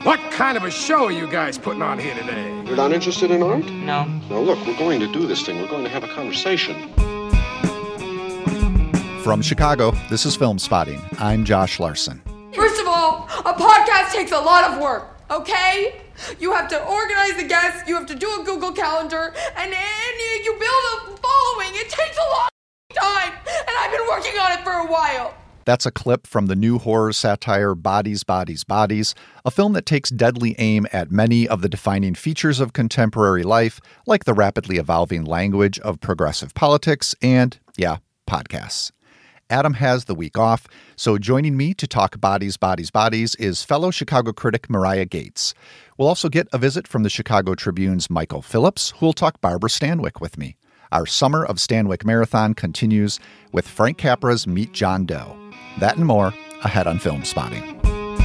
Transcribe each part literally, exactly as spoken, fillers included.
What kind of a show are you guys putting on here today? You're not interested in art? No. Now look, we're going to do this thing. We're going to have a conversation. From Chicago, this is Film Spotting. I'm Josh Larson. First of all, a podcast takes a lot of work, okay? You have to organize the guests, you have to do a Google Calendar, and then you build a following. It takes a long time, and I've been working on it for a while. That's a clip from the new horror satire Bodies, Bodies, Bodies, a film that takes deadly aim at many of the defining features of contemporary life, like the rapidly evolving language of progressive politics and, yeah, podcasts. Adam has the week off, so joining me to talk Bodies, Bodies, Bodies is fellow Chicago critic Mariah Gates. We'll also get a visit from the Chicago Tribune's Michael Phillips, who will talk Barbara Stanwyck with me. Our Summer of Stanwyck Marathon continues with Frank Capra's Meet John Doe. That and more ahead on Film Spotting.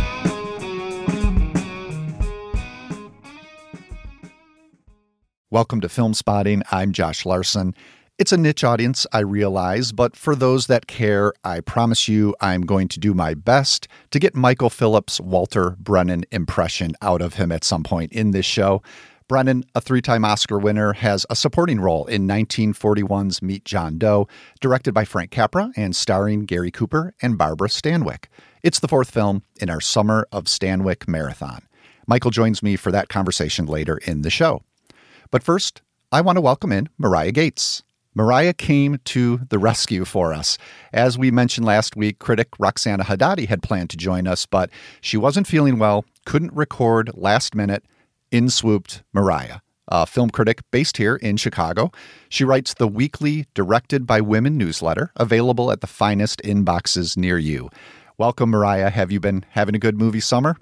Welcome to Film Spotting. I'm Josh Larson. It's a niche audience, I realize, but for those that care, I promise you I'm going to do my best to get Michael Phillips' Walter Brennan impression out of him at some point in this show. Brennan, a three-time Oscar winner, has a supporting role in nineteen forty-one's Meet John Doe, directed by Frank Capra and starring Gary Cooper and Barbara Stanwyck. It's the fourth film in our Summer of Stanwyck Marathon. Michael joins me for that conversation later in the show. But first, I want to welcome in Mariah Gates. Mariah came to the rescue for us. As we mentioned last week, critic Roxana Hadadi had planned to join us, but she wasn't feeling well, couldn't record last minute. In swooped Mariah, a film critic based here in Chicago. She writes the weekly Directed by Women newsletter, available at the finest inboxes near you. Welcome, Mariah. Have you been having a good movie summer?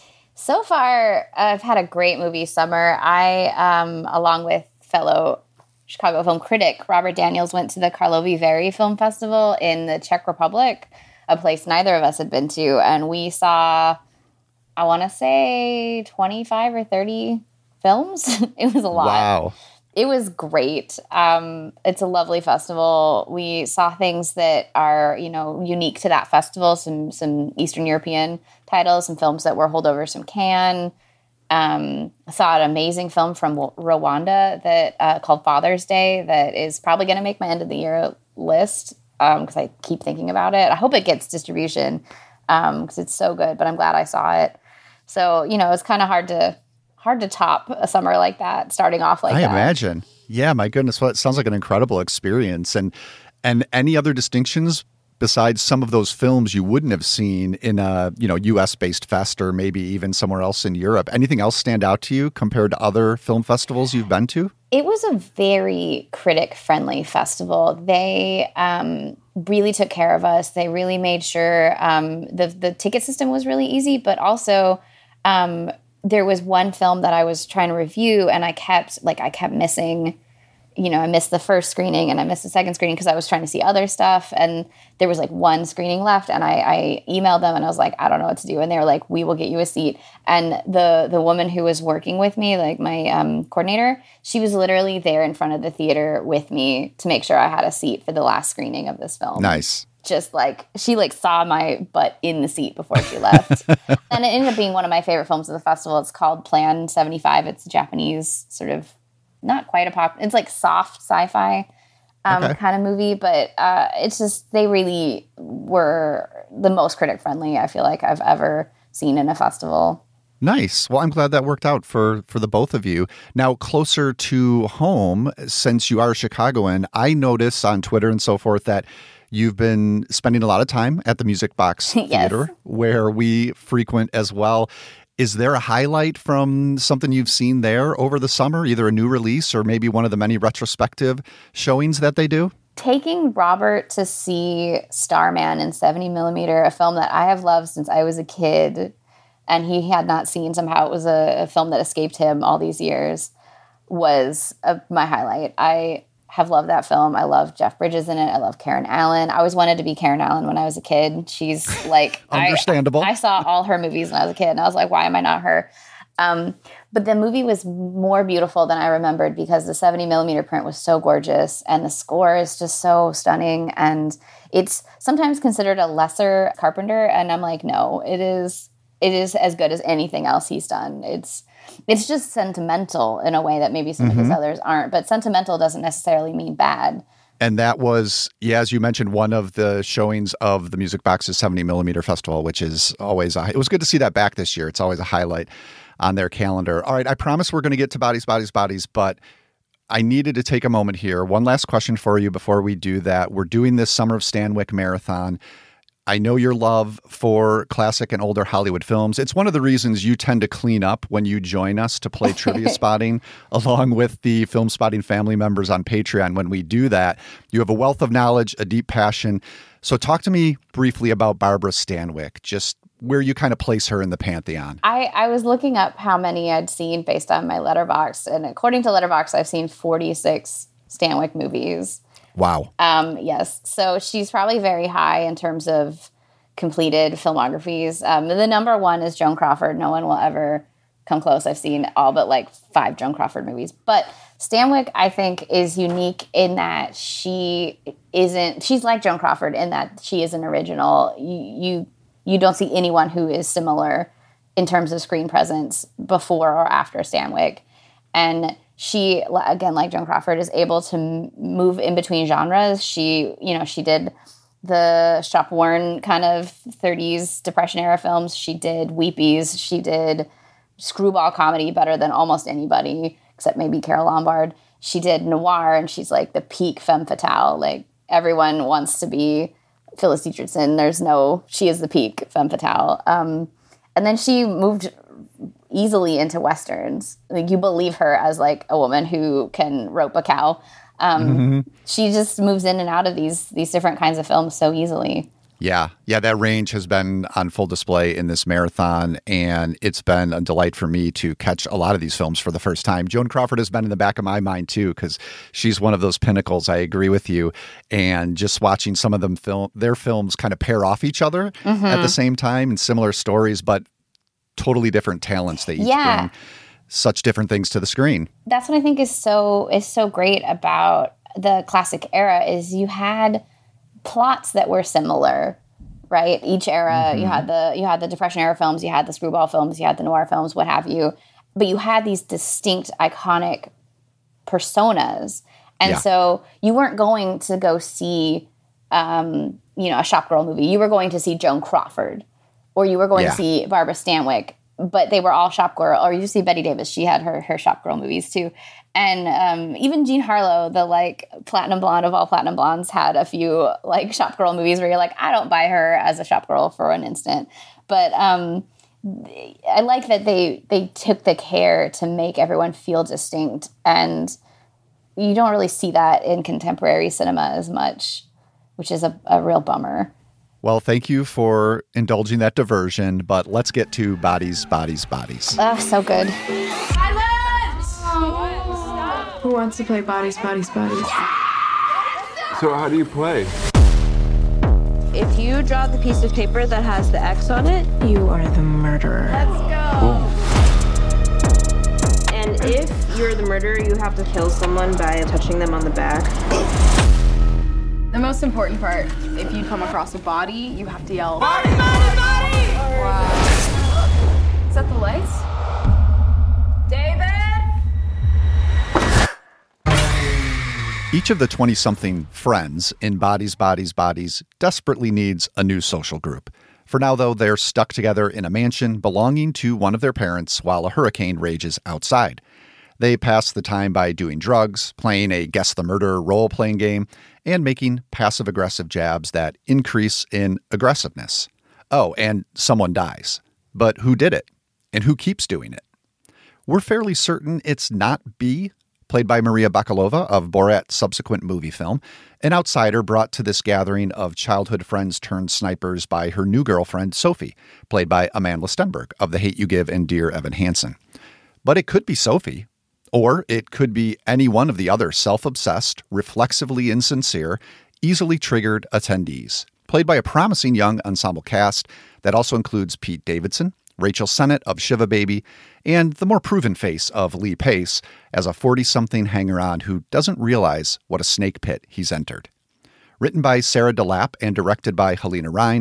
So far, I've had a great movie summer. I, um, along with fellow Chicago film critic Robert Daniels, went to the Karlovy Vary Film Festival in the Czech Republic, a place neither of us had been to, and we saw, I want to say, twenty-five or thirty films. It was a lot. Wow. It was great. Um, it's a lovely festival. We saw things that are, you know, unique to that festival, some some Eastern European titles, some films that were holdovers from Cannes. Um, I saw an amazing film from Rwanda that uh, called Father's Day that is probably going to make my end of the year list because um, I keep thinking about it. I hope it gets distribution because um, it's so good, but I'm glad I saw it. So, you know, it's kind of hard to hard to top a summer like that, starting off like I that. I imagine. Yeah, my goodness. Well, it sounds like an incredible experience. And and any other distinctions besides some of those films you wouldn't have seen in a, you know, U S-based fest or maybe even somewhere else in Europe? Anything else stand out to you compared to other film festivals you've been to? It was a very critic-friendly festival. They um, really took care of us. They really made sure um, the the ticket system was really easy, but also um, there was one film that I was trying to review, and I kept like I kept missing. You know, I missed the first screening and I missed the second screening because I was trying to see other stuff. And there was like one screening left. And I, I emailed them and I was like, I don't know what to do. And they were like, we will get you a seat. And the the woman who was working with me, like my um, coordinator, she was literally there in front of the theater with me to make sure I had a seat for the last screening of this film. Nice. Just like, she like saw my butt in the seat before she left. And it ended up being one of my favorite films of the festival. It's called Plan seventy-five. It's a Japanese sort of, not quite a pop, it's like soft sci-fi um, okay. kind of movie, but uh, it's just, they really were the most critic-friendly I feel like I've ever seen in a festival. Nice. Well, I'm glad that worked out for, for the both of you. Now, closer to home, since you are a Chicagoan, I notice on Twitter and so forth that you've been spending a lot of time at the Music Box yes. Theater, where we frequent as well. Is there a highlight from something you've seen there over the summer, either a new release or maybe one of the many retrospective showings that they do? Taking Robert to see Starman in seventy millimeter, a film that I have loved since I was a kid, and he had not seen. Somehow it was a, a film that escaped him all these years, was a, my highlight. I have loved that film. I love Jeff Bridges in it. I love Karen Allen. I always wanted to be Karen Allen when I was a kid. She's like... Understandable. I, I saw all her movies when I was a kid, and I was like, why am I not her? Um, but the movie was more beautiful than I remembered because the seventy millimeter print was so gorgeous, and the score is just so stunning, and it's sometimes considered a lesser Carpenter, and I'm like, no, it is it is as good as anything else he's done. It's it's just sentimental in a way that maybe some mm-hmm. of his others aren't. But sentimental doesn't necessarily mean bad. And that was, yeah, as you mentioned, one of the showings of the Music Box's seventy millimeter festival, which is always a, it was good to see that back this year. It's always a highlight on their calendar. All right, I promise we're going to get to Bodies, Bodies, Bodies, but I needed to take a moment here. One last question for you before we do that. We're doing this Summer of Stanwyck Marathon. I know your love for classic and older Hollywood films. It's one of the reasons you tend to clean up when you join us to play Trivia Spotting, along with the Film Spotting family members on Patreon. When we do that, you have a wealth of knowledge, a deep passion. So talk to me briefly about Barbara Stanwyck, just where you kind of place her in the pantheon. I, I was looking up how many I'd seen based on my Letterboxd, and according to Letterboxd, I've seen forty-six Stanwyck movies. Wow. Um, yes. So she's probably very high in terms of completed filmographies. Um, the number one is Joan Crawford. No one will ever come close. I've seen all but like five Joan Crawford movies. But Stanwyck, I think, is unique in that she isn't, she's like Joan Crawford in that she is an original. You, you, you don't see anyone who is similar in terms of screen presence before or after Stanwyck. And she, again, like Joan Crawford, is able to move in between genres. She, you know, she did the shop worn kind of thirties Depression era films. She did Weepies. She did screwball comedy better than almost anybody, except maybe Carole Lombard. She did noir, and she's like the peak femme fatale. Like, everyone wants to be Phyllis Dietrichson. There's no, she is the peak femme fatale. Um, and then she moved easily into Westerns. Like, you believe her as like a woman who can rope a cow. Um, mm-hmm. She just moves in and out of these these different kinds of films so easily. Yeah. Yeah, that range has been on full display in this marathon, and it's been a delight for me to catch a lot of these films for the first time. Joan Crawford has been in the back of my mind, too, because she's one of those pinnacles. I agree with you. And just watching some of them film, their films kind of pair off each other mm-hmm. at the same time in similar stories, but totally different talents. They each yeah. bring such different things to the screen. That's what I think is so is so great about the classic era is you had plots that were similar, right? Each era, mm-hmm. you had the you had the Depression era films, you had the screwball films, you had the noir films, what have you. But you had these distinct, iconic personas. And yeah. so you weren't going to go see, um, you know, a shop girl movie. You were going to see Joan Crawford, or you were going yeah. to see Barbara Stanwyck. But they were all shop girl, or you see Bette Davis. She had her her shop girl movies too, and um, even Jean Harlow, the like platinum blonde of all platinum blondes, had a few like shop girl movies where you're like, I don't buy her as a shop girl for an instant. But um, I like that they they took the care to make everyone feel distinct, and you don't really see that in contemporary cinema as much, which is a, a real bummer. Well, thank you for indulging that diversion, but let's get to Bodies, Bodies, Bodies. Oh, so good. Silence! Who wants to play Bodies, Bodies, Bodies? So how do you play? If you draw the piece of paper that has the X on it, you are the murderer. Let's go! Cool. And if you're the murderer, you have to kill someone by touching them on the back. The most important part, if you come across a body, you have to yell, Body, body, body! Wow. Is that the lights? David? Each of the twenty-something friends in Bodies, Bodies, Bodies desperately needs a new social group. For now, though, they're stuck together in a mansion belonging to one of their parents while a hurricane rages outside. They pass the time by doing drugs, playing a Guess the Murderer role-playing game, and making passive-aggressive jabs that increase in aggressiveness. Oh, and someone dies. But who did it? And who keeps doing it? We're fairly certain it's not B, played by Maria Bakalova of Borat's subsequent movie film, an outsider brought to this gathering of childhood friends turned snipers by her new girlfriend, Sophie, played by Amandla Stenberg of The Hate U Give and Dear Evan Hansen. But it could be Sophie. Or it could be any one of the other self-obsessed, reflexively insincere, easily triggered attendees, played by a promising young ensemble cast that also includes Pete Davidson, Rachel Sennett of Shiva Baby, and the more proven face of Lee Pace as a forty-something hanger-on who doesn't realize what a snake pit he's entered. Written by Sarah DeLapp and directed by Helena Rhine,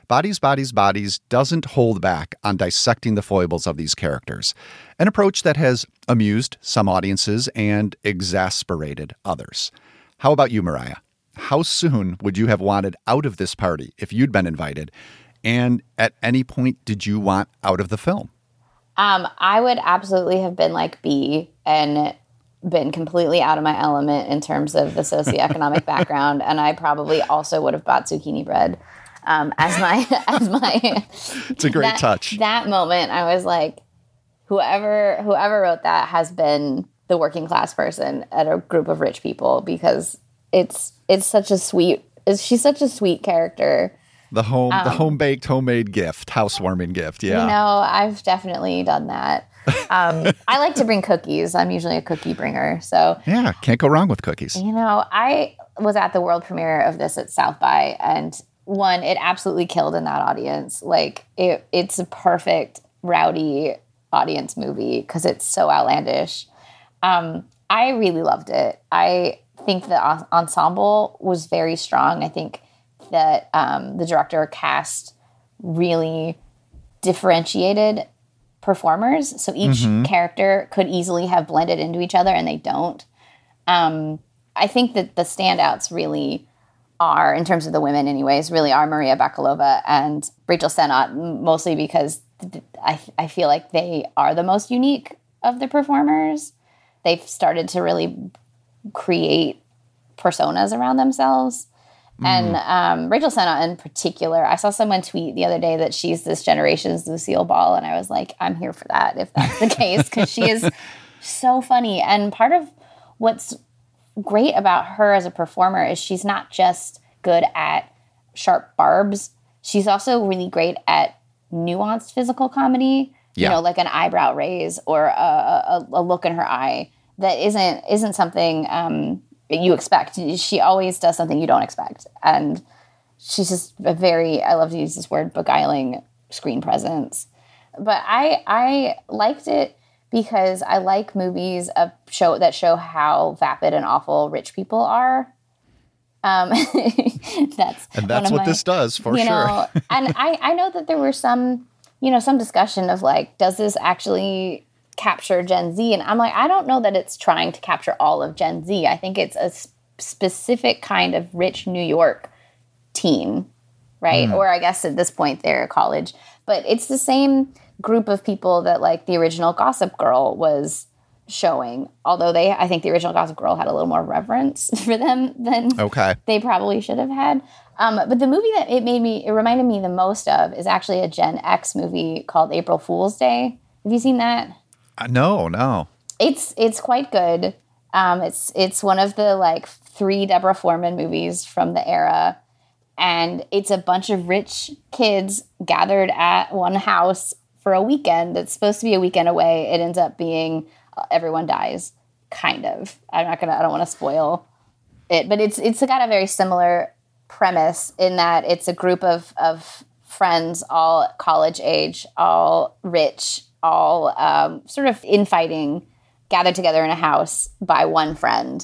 Bodies, Bodies, Bodies doesn't hold back on dissecting the foibles of these characters, an approach that has amused some audiences and exasperated others. How about you, Mariah? How soon would you have wanted out of this party if you'd been invited? And at any point, did you want out of the film? Um, I would absolutely have been like B and been completely out of my element in terms of the socioeconomic background, and I probably also would have bought zucchini bread um, as my as my. It's a great that, touch. That moment, I was like, whoever whoever wrote that has been the working class person at a group of rich people, because it's it's such a sweet. It's, she's such a sweet character. The home, um, the home baked, homemade gift, housewarming gift. Yeah, you know, I've definitely done that. Um, I like to bring cookies. I'm usually a cookie bringer. So yeah, can't go wrong with cookies. You know, I was at the world premiere of this at South by, and one, it absolutely killed in that audience. Like it, it's a perfect rowdy audience movie because it's so outlandish. Um, I really loved it. I think the en- ensemble was very strong. I think that um, the director cast really differentiated performers. So each mm-hmm. character could easily have blended into each other, and they don't. Um, I think that the standouts really are, in terms of the women anyways, really are Maria Bakalova and Rachel Sennott, mostly because th- I, I feel like they are the most unique of the performers. They've started to really create personas around themselves. And um, Rachel Sennott in particular, I saw someone tweet the other day that she's this generation's Lucille Ball, and I was like, I'm here for that if that's the case, because she is so funny. And part of what's great about her as a performer is she's not just good at sharp barbs. She's also really great at nuanced physical comedy, yeah. you know, like an eyebrow raise or a, a, a look in her eye that isn't isn't something um, you expect. She always does something you don't expect. And she's just a very, I love to use this word, beguiling screen presence. But I I liked it because I like movies of show that show how vapid and awful rich people are. Um, that's and that's what my, this does, for you sure. know, and I, I know that there were some, you know, some discussion of like, does this actually capture Gen Z? And I'm like, I don't know that it's trying to capture all of Gen Z. I think it's a sp- specific kind of rich New York teen, right? Mm. Or I guess at this point they're college. But it's the same group of people that like the original Gossip Girl was showing. Although they, I think the original Gossip Girl had a little more reverence for them than okay. they probably should have had. Um, but the movie that it made me, it reminded me the most of is actually a Gen X movie called April Fool's Day. Have you seen that? Uh, no, no. It's it's quite good. Um, it's it's one of the like three Deborah Foreman movies from the era, and it's a bunch of rich kids gathered at one house for a weekend. It's supposed to be a weekend away. It ends up being uh, everyone dies, kind of. I'm not gonna. I don't want to spoil it, but it's it's got a very similar premise in that it's a group of of friends, all college age, all rich, all um, sort of infighting, gathered together in a house by one friend,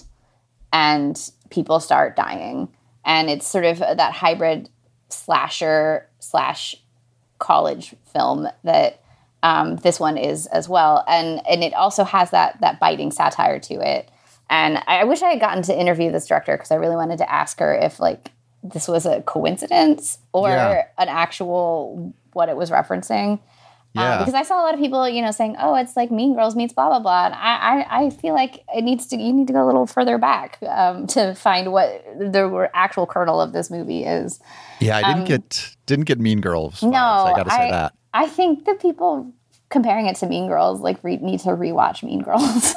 and people start dying. And it's sort of that hybrid slasher slash college film that um, this one is as well. And and it also has that that biting satire to it. And I wish I had gotten to interview this director because I really wanted to ask her if like this was a coincidence or yeah. an actual what it was referencing. Yeah. Um, because I saw a lot of people, you know, saying, "Oh, it's like Mean Girls meets blah blah blah," and I, I, I feel like it needs to. You need to go a little further back um, to find what the actual kernel of this movie is. Yeah, I didn't um, get didn't get Mean Girls vibes, No, I got to say I, that. I think that people comparing it to Mean Girls like re- need to rewatch Mean Girls.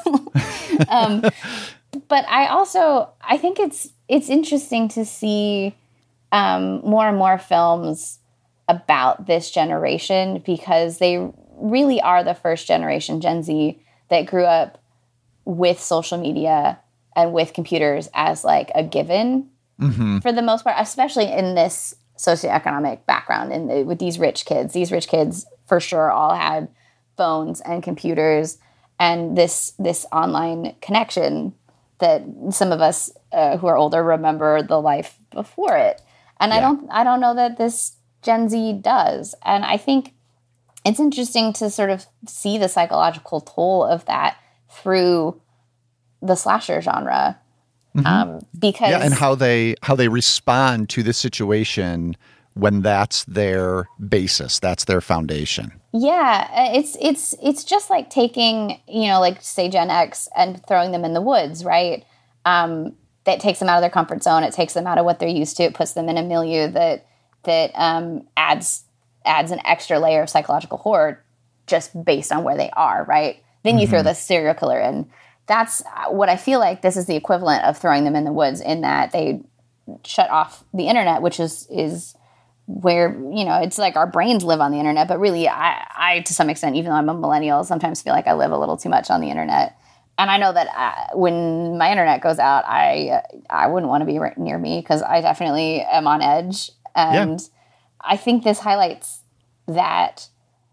um, but I also I think it's it's interesting to see um, more and more films about this generation because they really are the first generation, Gen Z, that grew up with social media and with computers as like a given mm-hmm. for the most part, especially in this socioeconomic background and the, with these rich kids. These rich kids for sure all had phones and computers and this this online connection that some of us uh, who are older remember the life before it. And yeah. I don't I don't know that this Gen Z does. And I think it's interesting to sort of see the psychological toll of that through the slasher genre. Mm-hmm. Um, because yeah, and how they how they respond to the situation when that's their basis, that's their foundation. Yeah, it's it's it's just like taking, you know, like say Gen X and throwing them in the woods, right? Um, that takes them out of their comfort zone. It takes them out of what they're used to. It puts them in a milieu that that um, adds adds an extra layer of psychological horror just based on where they are, right? Then you mm-hmm. throw the serial killer in. That's what I feel like this is the equivalent of throwing them in the woods, in that they shut off the internet, which is is where, you know, it's like our brains live on the internet. But really, I, I to some extent, even though I'm a millennial, sometimes feel like I live a little too much on the internet. And I know that I, when my internet goes out, I I wouldn't want to be right near me, because I definitely am on edge. And yeah. I think this highlights that,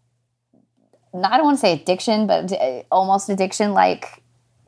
not, I don't want to say addiction, but almost addiction-like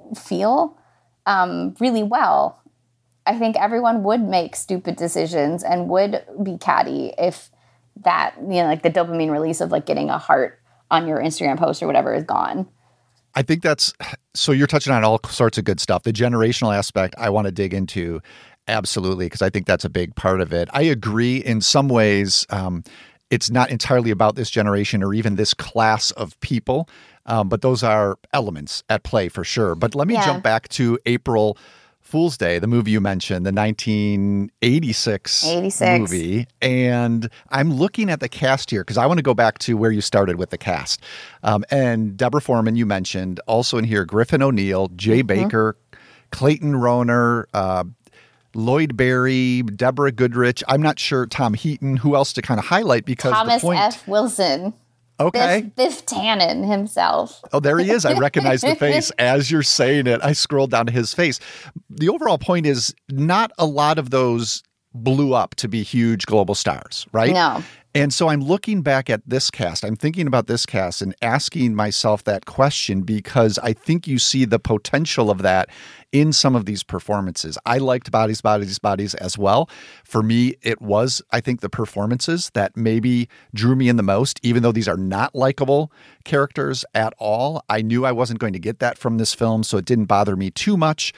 feel um, really well. I think everyone would make stupid decisions and would be catty if that, you know, like the dopamine release of like getting a heart on your Instagram post or whatever is gone. I think that's, so you're touching on all sorts of good stuff. The generational aspect I want to dig into, absolutely, because I think that's a big part of it. I agree in some ways. Um, it's not entirely about this generation or even this class of people, um, but those are elements at play for sure. But let me yeah. jump back to April Fool's Day, the movie you mentioned, the nineteen eighty-six, eighty-six movie. And I'm looking at the cast here because I want to go back to where you started with the cast. Um, and Deborah Foreman, you mentioned, also in here, Griffin O'Neill, Jay mm-hmm. Baker, Clayton Rohner, uh, Lloyd Berry, Deborah Goodrich. I'm not sure, Tom Heaton, who else to kind of highlight, because Thomas the point, F. Wilson. Okay. Biff, Biff Tannen himself. Oh, there he is. I recognize the face as you're saying it. I scrolled down to his face. The overall point is not a lot of those blew up to be huge global stars, right? No. And so I'm looking back at this cast. I'm thinking about this cast and asking myself that question, because I think you see the potential of that in some of these performances. I liked Bodies, Bodies, Bodies as well. For me, it was, I think, the performances that maybe drew me in the most, even though these are not likable characters at all. I knew I wasn't going to get that from this film, so it didn't bother me too much.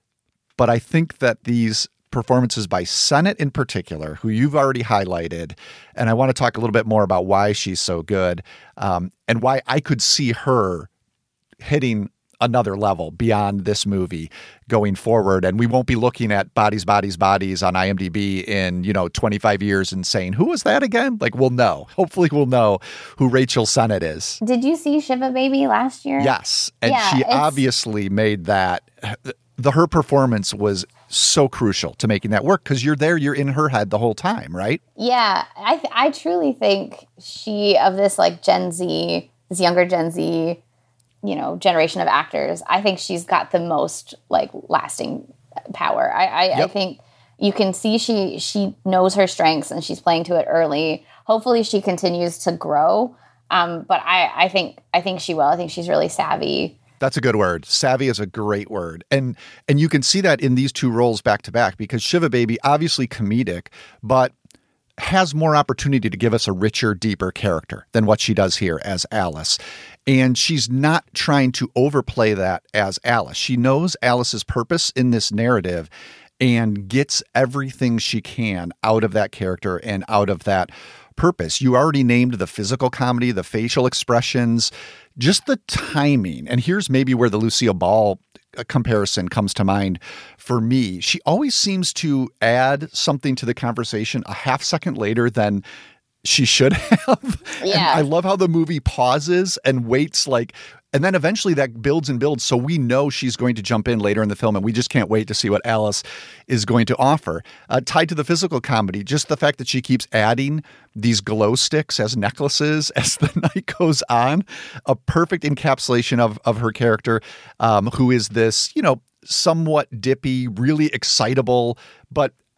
But I think that these performances by Sennett in particular, who you've already highlighted, and I want to talk a little bit more about why she's so good, um, and why I could see her hitting another level beyond this movie going forward. And we won't be looking at Bodies, Bodies, Bodies on IMDb in, you know, twenty-five years and saying, who was that again? Like, we'll know. Hopefully we'll know who Rachel Sennett is. Did you see Shiva Baby last year? Yes. And yeah, she it's... obviously made that, the her performance was so crucial to making that work, because you're there, you're in her head the whole time, right? Yeah, I th- I truly think she, of this like Gen Z, this younger Gen Z, you know, generation of actors, I think she's got the most like lasting power. I I, yep. I think you can see she she knows her strengths and she's playing to it early. Hopefully she continues to grow, um, but I I think I think she will. I think she's really savvy. That's a good word. Savvy is a great word. And and you can see that in these two roles back to back, because Shiva Baby, obviously comedic, but has more opportunity to give us a richer, deeper character than what she does here as Alice. And she's not trying to overplay that as Alice. She knows Alice's purpose in this narrative and gets everything she can out of that character and out of that purpose. You already named the physical comedy, the facial expressions, just the timing. And here's maybe where the Lucille Ball comparison comes to mind for me. She always seems to add something to the conversation a half second later than she should have. Yeah. And I love how the movie pauses and waits, like, and then eventually that builds and builds. So we know she's going to jump in later in the film, and we just can't wait to see what Alice is going to offer. Uh, tied to the physical comedy, just the fact that she keeps adding these glow sticks as necklaces as the night goes on, a perfect encapsulation of, of her character, um, who is this, you know, somewhat dippy, really excitable, but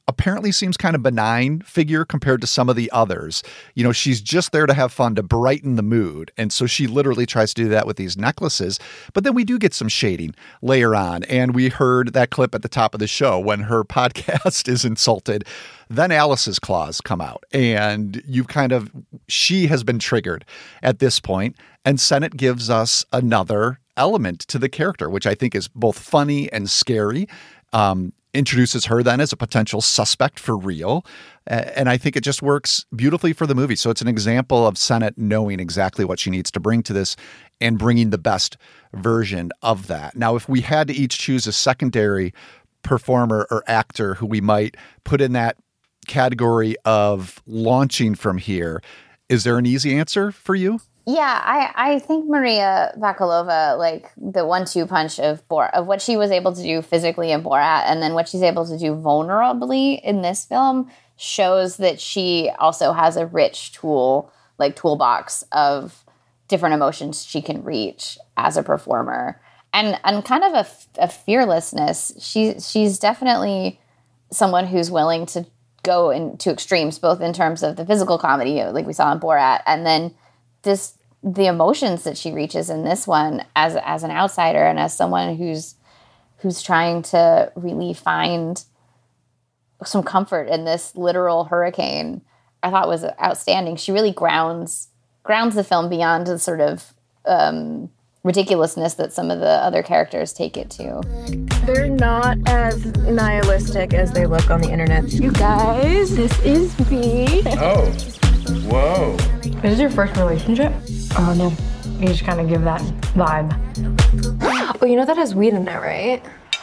apparently seems kind of benign figure compared to some of the others. You know, she's just there to have fun, to brighten the mood. And so she literally tries to do that with these necklaces. But then we do get some shading later on. And we heard that clip at the top of the show when her podcast is insulted. Then Alice's claws come out. And you kind of, she has been triggered at this point. And Sennett gives us another element to the character, which I think is both funny and scary. Um, introduces her then as a potential suspect for real. And I think it just works beautifully for the movie. So it's an example of Sennett knowing exactly what she needs to bring to this and bringing the best version of that. Now, if we had to each choose a secondary performer or actor who we might put in that category of launching from here, is there an easy answer for you? Yeah, I, I think Maria Bakalova, like the one two punch of Bor- of what she was able to do physically in Borat and then what she's able to do vulnerably in this film shows that she also has a rich tool, like toolbox of different emotions she can reach as a performer. And and kind of a, a fearlessness. She, she's definitely someone who's willing to go into extremes, both in terms of the physical comedy, like we saw in Borat, and then this the emotions that she reaches in this one as as an outsider and as someone who's who's trying to really find some comfort in this literal hurricane, I thought was outstanding. She really grounds grounds the film beyond the sort of um, ridiculousness that some of the other characters take it to. They're not as nihilistic as they look on the internet. You guys, this is me. Oh, whoa. This is your first relationship? Oh, no. You just kind of give that vibe. Oh, you know that has weed in it, right?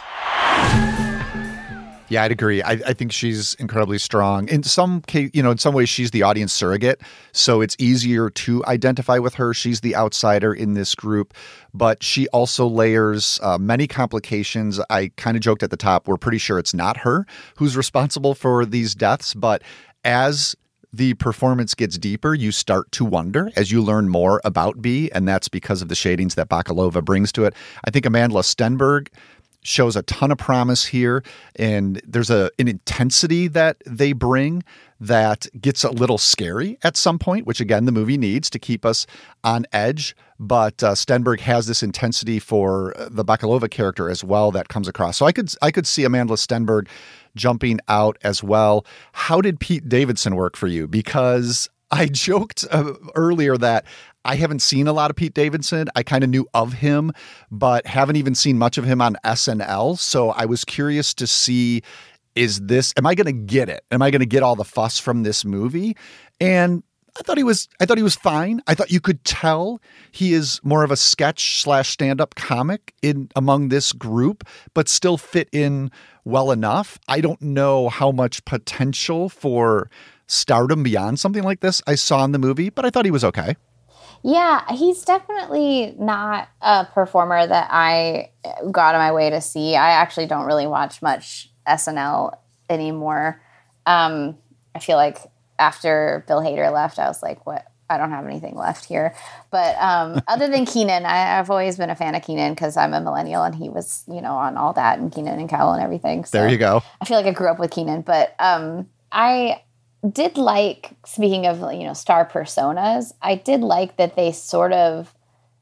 Yeah, I'd agree. I, I think she's incredibly strong. In some case, you know, in some ways, she's the audience surrogate, so it's easier to identify with her. She's the outsider in this group, but she also layers uh, many complications. I kind of joked at the top, we're pretty sure it's not her who's responsible for these deaths, but as the performance gets deeper, you start to wonder as you learn more about Bea, and that's because of the shadings that Bakalova brings to it. I think Amandla Stenberg shows a ton of promise here, and there's a an intensity that they bring that gets a little scary at some point, which again the movie needs to keep us on edge. But uh, Stenberg has this intensity for the Bakalova character as well that comes across. So I could I could see Amandla Stenberg jumping out as well. How did Pete Davidson work for you? Because I joked uh, earlier that I haven't seen a lot of Pete Davidson. I kind of knew of him, but haven't even seen much of him on S N L. So I was curious to see, is this, am I going to get it? Am I going to get all the fuss from this movie? And I thought he was, I thought he was fine. I thought you could tell he is more of a sketch slash stand-up comic in among this group, but still fit in well enough. I don't know how much potential for stardom beyond something like this I saw in the movie, but I thought he was okay. Yeah, he's definitely not a performer that I got on my way to see. I actually don't really watch much S N L anymore. Um, I feel like after Bill Hader left, I was like, what? I don't have anything left here. But um, other than Kenan, I, I've always been a fan of Kenan because I'm a millennial and he was, you know, on all that and Kenan and Kel and everything. So there you go. I feel like I grew up with Kenan. But um, I did like, speaking of, you know, star personas, I did like that they sort of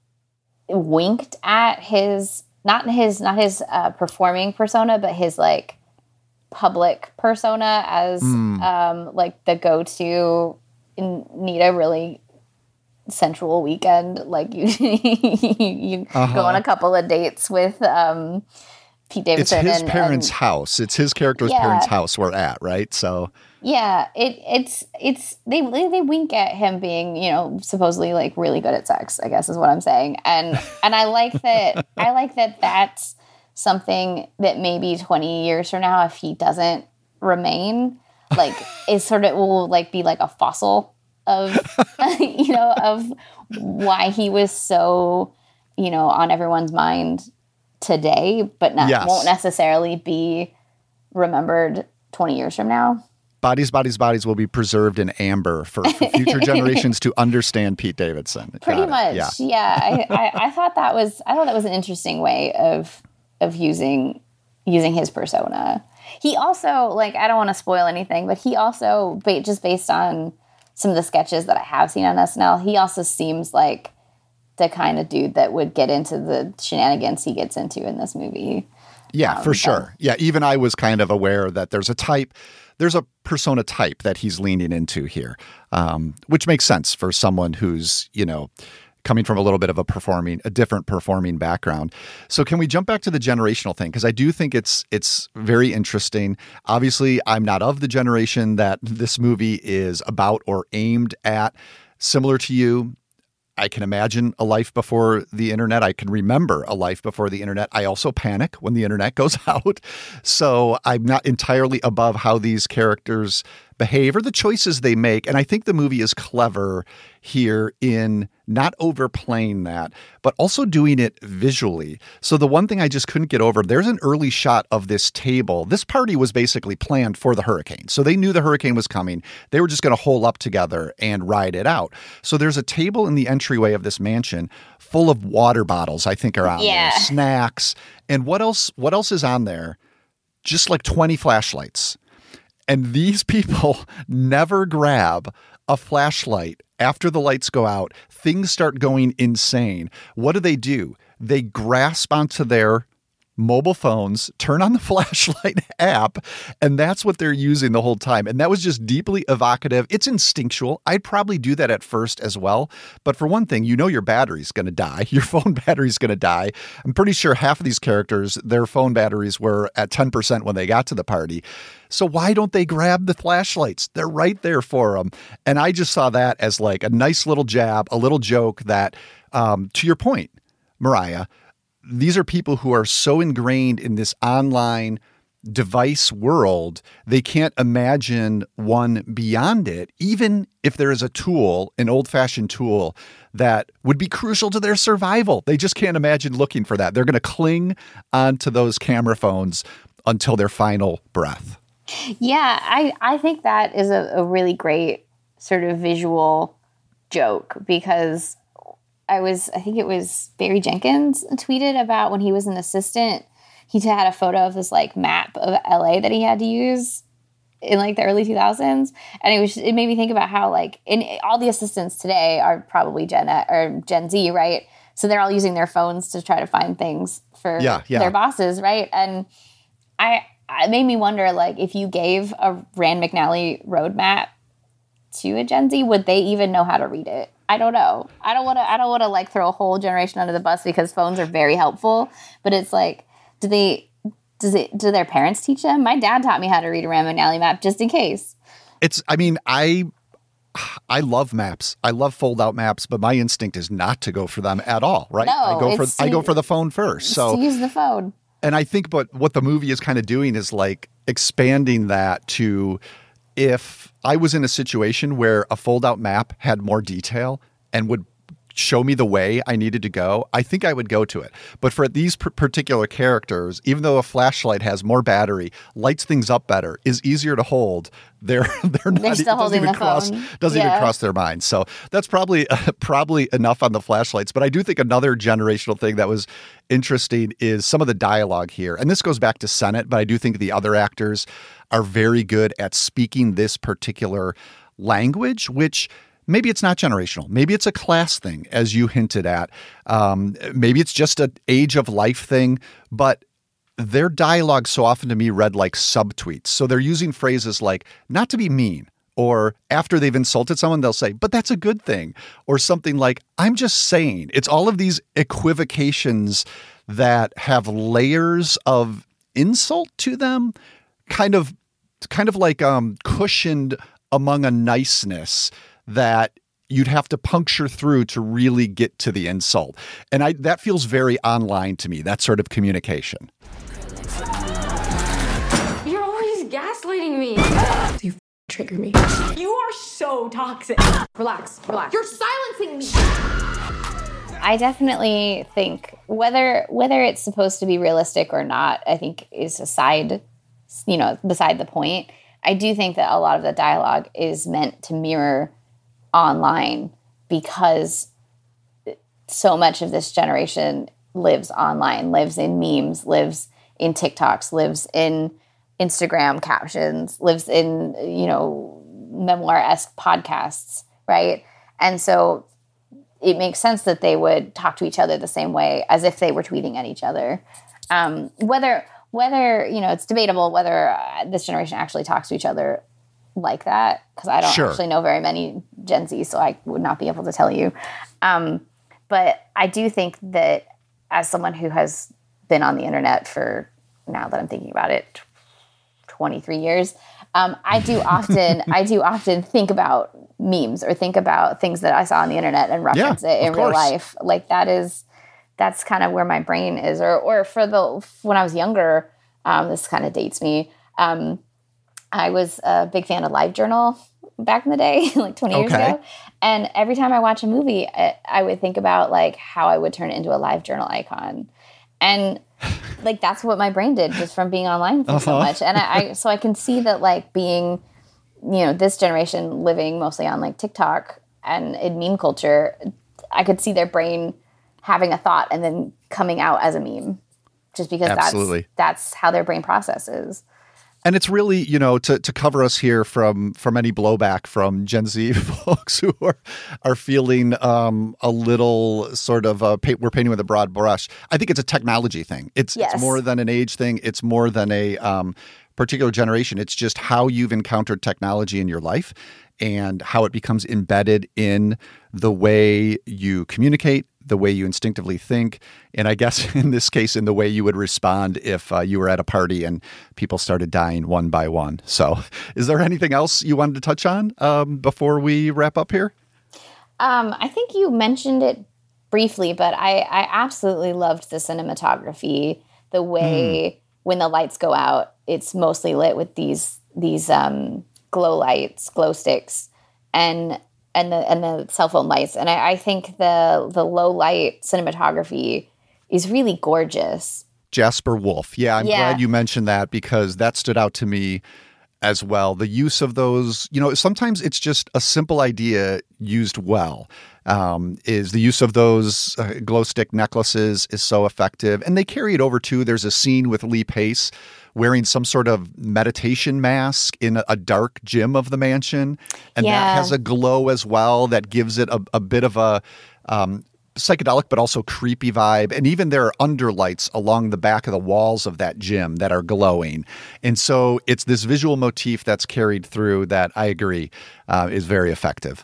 winked at his, not his, not his uh, performing persona, but his like public persona as mm. um, like the go-to need a really sensual weekend. Like you, you uh-huh. go on a couple of dates with um, Pete Davidson. It's his and, parents' and, house. It's his character's yeah. parents' house we're at, right? So yeah, it it's it's they they wink at him being, you know, supposedly like really good at sex, I guess is what I'm saying. And and I like that I like that that's something that maybe twenty years from now, if he doesn't remain, like is sort of will like be like a fossil of you know, of why he was so, you know, on everyone's mind today, but not yes. won't necessarily be remembered twenty years from now. Bodies, bodies, bodies will be preserved in amber for, for future generations to understand Pete Davidson. Pretty Got much, yeah. yeah. I, I, I thought that was I thought that was an interesting way of of using using his persona. He also, like, I don't want to spoil anything, but he also, just based on some of the sketches that I have seen on S N L, he also seems like the kind of dude that would get into the shenanigans he gets into in this movie. Yeah, um, for sure. Yeah, even I was kind of aware that there's a type, there's a persona type that he's leaning into here, um, which makes sense for someone who's, you know, coming from a little bit of a performing, a different performing background. So can we jump back to the generational thing? Because I do think it's it's very interesting. Obviously, I'm not of the generation that this movie is about or aimed at. Similar to you, I can imagine a life before the internet. I can remember a life before the internet. I also panic when the internet goes out. So I'm not entirely above how these characters behave or the choices they make. And I think the movie is clever here in not overplaying that, but also doing it visually. So the one thing I just couldn't get over, there's an early shot of this table. This party was basically planned for the hurricane. So they knew the hurricane was coming. They were just going to hole up together and ride it out. So there's a table in the entryway of this mansion full of water bottles, I think, are on Yeah. there, snacks. And what else, what else is on there? Just like twenty flashlights. And these people never grab a flashlight after the lights go out. Things start going insane. What do they do? They grasp onto their mobile phones, turn on the flashlight app, and that's what they're using the whole time. And that was just deeply evocative. It's instinctual. I'd probably do that at first as well. But for one thing, you know your battery's going to die. Your phone battery's going to die. I'm pretty sure half of these characters, their phone batteries were at ten percent when they got to the party. So why don't they grab the flashlights? They're right there for them. And I just saw that as like a nice little jab, a little joke that, um, to your point, Mariah, these are people who are so ingrained in this online device world, they can't imagine one beyond it, even if there is a tool, an old-fashioned tool, that would be crucial to their survival. They just can't imagine looking for that. They're going to cling onto those camera phones until their final breath. Yeah, I, I think that is a, a really great sort of visual joke because I was, I think it was Barry Jenkins tweeted about when he was an assistant, he had a photo of this like map of L A that he had to use in like the early two thousands. And it was, it made me think about how like in all the assistants today are probably Gen or Gen Z, right? So they're all using their phones to try to find things for yeah, yeah. their bosses, right? And I, it made me wonder, like, if you gave a Rand McNally roadmap to a Gen Z, would they even know how to read it? I don't know. I don't want to. I don't want to like throw a whole generation under the bus because phones are very helpful. But it's like, do they? Does it? Do their parents teach them? My dad taught me how to read a Rand McNally map just in case. It's. I mean, I. I love maps. I love fold-out maps, but my instinct is not to go for them at all. Right? No, I go for. it's I to- go for the phone first. So to use the phone. And I think, but what the movie is kind of doing is like expanding that to, if I was in a situation where a fold-out map had more detail and would show me the way I needed to go, I think I would go to it. But for these p- particular characters, even though a flashlight has more battery, lights things up better, is easier to hold, they're they're not. They're still it doesn't holding even the cross phone. doesn't Yeah. even cross their minds. So that's probably uh, probably enough on the flashlights. But I do think another generational thing that was interesting is some of the dialogue here, and this goes back to Senate. But I do think the other actors are very good at speaking this particular language, which. Maybe it's not generational. Maybe it's a class thing, as you hinted at. Um, maybe it's just an age of life thing. But their dialogue so often to me read like subtweets. So they're using phrases like, not to be mean, or after they've insulted someone, they'll say, but that's a good thing. Or something like, I'm just saying. It's all of these equivocations that have layers of insult to them, kind of, kind of like um, cushioned among a niceness that you'd have to puncture through to really get to the insult. And I that feels very online to me, that sort of communication. You're always gaslighting me. You f- trigger me. You are so toxic. Relax, relax. You're silencing me. I definitely think whether whether it's supposed to be realistic or not, I think is aside, you know, beside the point. I do think that a lot of the dialogue is meant to mirror online because so much of this generation lives online, lives in memes, lives in TikToks, lives in Instagram captions, lives in, you know, memoir-esque podcasts, right? And so it makes sense that they would talk to each other the same way as if they were tweeting at each other. Um, whether, whether, you know, it's debatable whether uh, this generation actually talks to each other like that, because I don't Sure. actually know very many Gen Z, so I would not be able to tell you. Um, but I do think that as someone who has been on the internet for, now that I'm thinking about it, twenty-three years, um, I do often, I do often think about memes or think about things that I saw on the internet and reference Yeah, it in of real course. life. Like that is, that's kind of where my brain is. Or, or for the, when I was younger, um, this kind of dates me. Um, I was a big fan of LiveJournal back in the day, like twenty years Okay. ago. And every time I watch a movie, I, I would think about like how I would turn it into a LiveJournal icon. And like, that's what my brain did just from being online for so Uh-huh. much. And I, I, so I can see that like being, you know, this generation living mostly on like TikTok and in meme culture, I could see their brain having a thought and then coming out as a meme just because Absolutely. that's, that's how their brain processes. And it's really, you know, to, to cover us here from from any blowback from Gen Z folks who are are feeling um, a little sort of uh, pa- we're painting with a broad brush. I think it's a technology thing. It's Yes. it's more than an age thing. It's more than a um, particular generation. It's just how you've encountered technology in your life and how it becomes embedded in the way you communicate, the way you instinctively think, and I guess in this case, in the way you would respond if uh, you were at a party and people started dying one by one. So is there anything else you wanted to touch on um, before we wrap up here? Um, I think you mentioned it briefly, but I, I absolutely loved the cinematography, the way mm. when the lights go out, it's mostly lit with these these um, glow lights, glow sticks, and and the and the cell phone lights. And I, I think the the low light cinematography is really gorgeous. Jasper Wolf. Yeah, I'm Yeah. glad you mentioned that because that stood out to me as well. The use of those, you know, sometimes it's just a simple idea used well. Um, is the use of those uh, glow stick necklaces is so effective. And they carry it over too. There's a scene with Lee Pace wearing some sort of meditation mask in a, a dark gym of the mansion. And Yeah. that has a glow as well that gives it a, a bit of a um, psychedelic but also creepy vibe. And even there are underlights along the back of the walls of that gym that are glowing. And so it's this visual motif that's carried through that I agree uh, is very effective.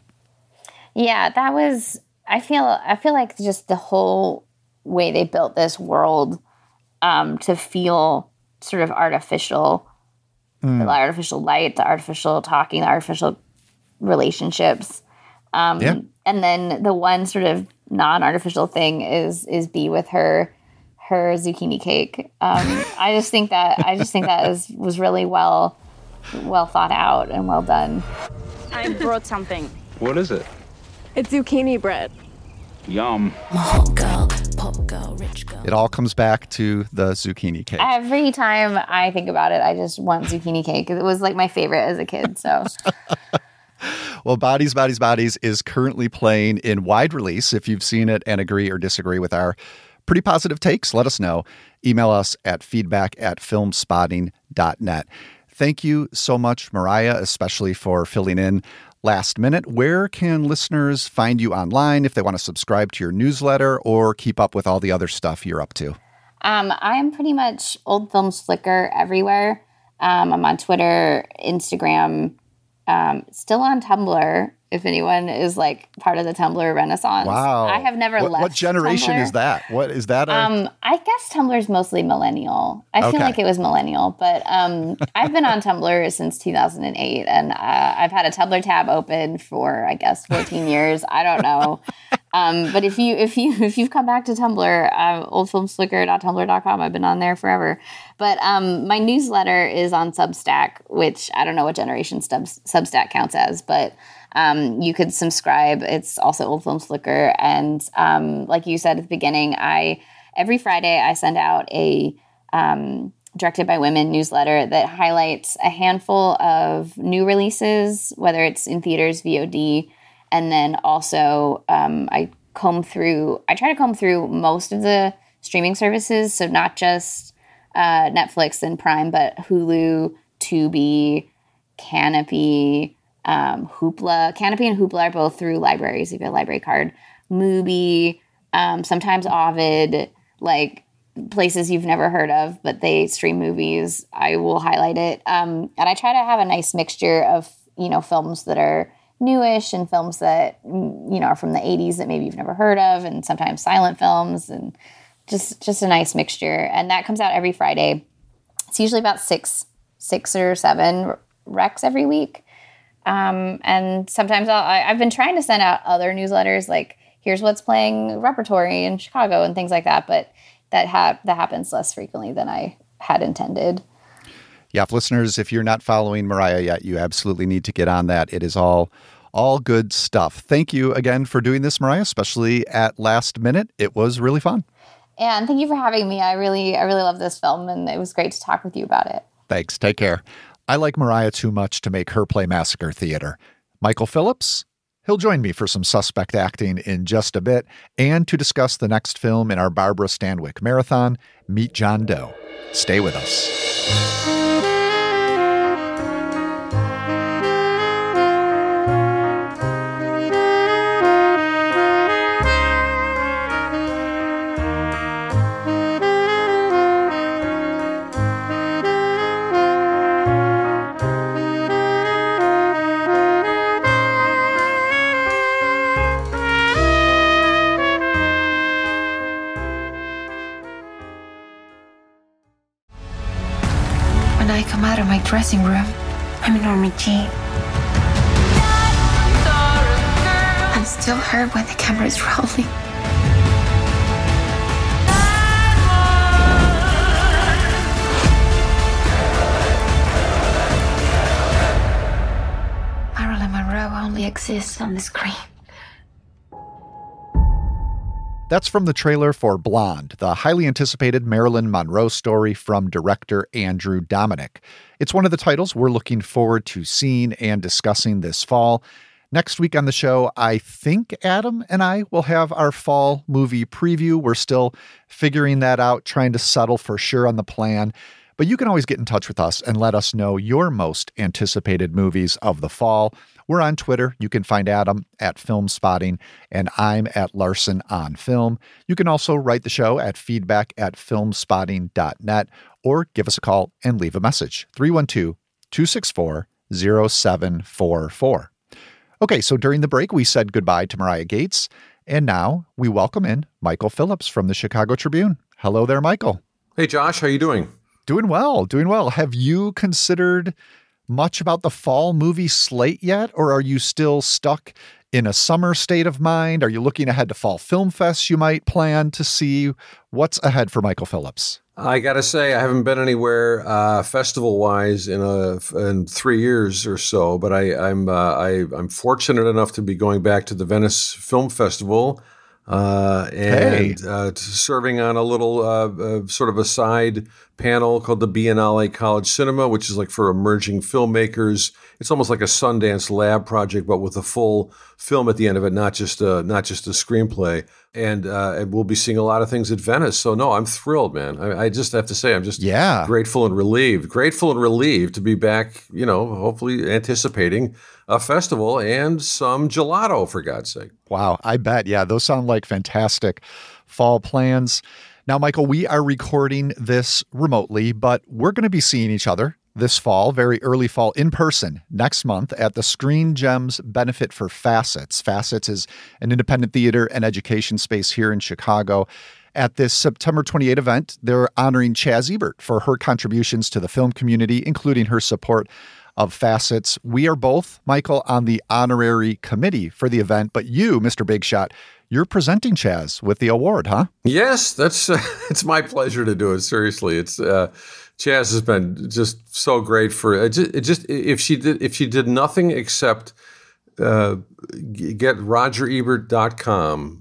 Yeah, that was, I feel, I feel like just the whole way they built this world um, to feel sort of artificial, mm. the artificial light, the artificial talking, the artificial relationships. Um, yeah. And then the one sort of non-artificial thing is, is be with her, her zucchini cake. Um, I just think that, I just think that is, was really well, well thought out and well done. I brought something. What is it? It's zucchini bread. Yum. It all comes back to the zucchini cake. Every time I think about it, I just want zucchini cake. It was like my favorite as a kid. So, well, Bodies, Bodies, Bodies is currently playing in wide release. If you've seen it and agree or disagree with our pretty positive takes, let us know. Email us at feedback at filmspotting dot net. Thank you so much, Mariah, especially for filling in last minute. Where can listeners find you online if they want to subscribe to your newsletter or keep up with all the other stuff you're up to? Um, I am pretty much Old Films Flicker everywhere. Um, I'm on Twitter, Instagram, um, still on Tumblr. If anyone is like part of the Tumblr renaissance. Wow. I have never what, left What generation Tumblr. is that? What is that? A- Um, I guess Tumblr's mostly millennial. I feel Okay. like it was millennial, but um, I've been on Tumblr since two thousand eight, and uh, I've had a Tumblr tab open for I guess fourteen years. I don't know, um, but if you if you if you've come back to Tumblr, uh, old films flicker dot tumblr dot com. I've been on there forever. But um, my newsletter is on Substack, which I don't know what generation Sub- Substack counts as, but. Um, you could subscribe. It's also Old Films Flicker. And um, like you said at the beginning, I every Friday I send out a um, Directed by Women newsletter that highlights a handful of new releases, whether it's in theaters, V O D, and then also um, I comb through, I try to comb through most of the streaming services. So not just uh, Netflix and Prime, but Hulu, Tubi, Canopy, um, Hoopla. Canopy and Hoopla are both through libraries if you have a library card. Mubi, um, sometimes Ovid, like places you've never heard of, but they stream movies. I will highlight it. Um, and I try to have a nice mixture of, you know, films that are newish and films that, you know, are from the eighties that maybe you've never heard of, and sometimes silent films, and just just a nice mixture. And that comes out every Friday. It's usually about six, six or seven recs every week. Um, and sometimes I'll, I, I've been trying to send out other newsletters, like here's what's playing repertory in Chicago and things like that. But that ha- that happens less frequently than I had intended. Yeah, if listeners, if you're not following Mariah yet, you absolutely need to get on that. It is all all good stuff. Thank you again for doing this, Mariah, especially at last minute. It was really fun. And thank you for having me. I really, I really love this film, and it was great to talk with you about it. Thanks. Take care. I like Mariah too much to make her play Massacre Theater. Michael Phillips, he'll join me for some suspect acting in just a bit, and to discuss the next film in our Barbara Stanwyck marathon, Meet John Doe. Stay with us. When I come out of my dressing room, I'm Norma Jean. I'm still her when the camera's rolling. Marilyn Monroe only exists on the screen. That's from the trailer for Blonde, the highly anticipated Marilyn Monroe story from director Andrew Dominik. It's one of the titles we're looking forward to seeing and discussing this fall. Next week on the show, I think Adam and I will have our fall movie preview. We're still figuring that out, trying to settle for sure on the plan. But you can always get in touch with us and let us know your most anticipated movies of the fall. We're on Twitter. You can find Adam at Film Spotting, and I'm at Larson on Film. You can also write the show at feedback at filmspotting dot net or give us a call and leave a message. three one two, two six four, zero seven four four. Okay, so during the break, we said goodbye to Mariah Gates, and now we welcome in Michael Phillips from the Chicago Tribune. Hello there, Michael. Hey, Josh, how you doing? Doing well, doing well. Have you considered much about the fall movie slate yet, or are you still stuck in a summer state of mind? Are you looking ahead to fall film fests you might plan to see? What's ahead for Michael Phillips? I got to say, I haven't been anywhere uh, festival-wise in a in three years or so, but I, I'm uh, I, I'm fortunate enough to be going back to the Venice Film Festival uh, and hey. uh, serving on a little uh, uh, sort of a side panel called the Biennale College Cinema, which is like for emerging filmmakers. It's almost like a Sundance lab project, but with a full film at the end of it, not just a, not just a screenplay. And, uh, and we'll be seeing a lot of things at Venice. So no, I'm thrilled, man. I, I just have to say, I'm just yeah. grateful and relieved, grateful and relieved to be back, you know, hopefully anticipating a festival and some gelato, for God's sake. Wow. I bet. Yeah. Those sound like fantastic fall plans. Now, Michael, we are recording this remotely, but we're going to be seeing each other this fall, very early fall, in person next month at the Screen Gems Benefit for Facets. Facets is an independent theater and education space here in Chicago. At this September twenty-eighth event, they're honoring Chaz Ebert for her contributions to the film community, including her support of Facets. We are both, Michael, on the honorary committee for the event, but you, Mister Big Shot, you're presenting Chaz with the award, huh? Yes, that's uh, it's my pleasure to do it. Seriously, it's uh, Chaz has been just so great for it. Just, it just if she did if she did nothing except uh, get roger ebert dot com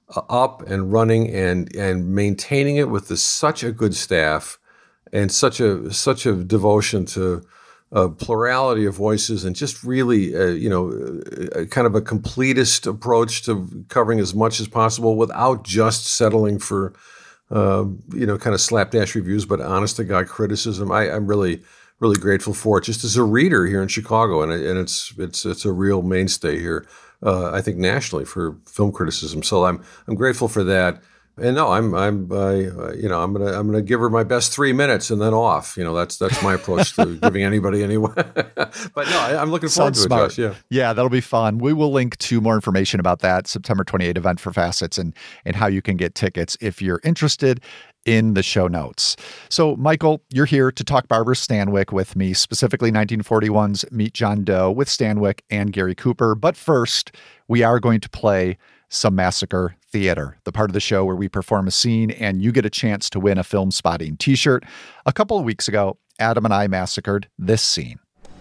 up and running and and maintaining it with the, such a good staff and such a such a devotion to a plurality of voices and just really, uh, you know, uh, kind of a completist approach to covering as much as possible without just settling for uh, you know, kind of slapdash reviews, but honest to God criticism. I, I'm really, really grateful for it. Just as a reader here in Chicago, and and it's it's it's a real mainstay here. Uh, I think nationally for film criticism. So I'm I'm grateful for that. And no, I'm I'm I, uh, you know I'm gonna I'm gonna give her my best three minutes and then off. You know that's that's my approach to giving anybody anyway. But no, I, I'm looking forward Sounds to smart. it, Josh. Yeah, yeah, that'll be fun. We will link to more information about that September twenty-eighth event for Facets and and how you can get tickets if you're interested in the show notes. So, Michael, you're here to talk Barbara Stanwyck with me, specifically nineteen forty-one's Meet John Doe with Stanwyck and Gary Cooper. But first, we are going to play some Massacre Theater, the part of the show where we perform a scene and you get a chance to win a Film Spotting t-shirt. A couple of weeks ago, Adam and I massacred this scene.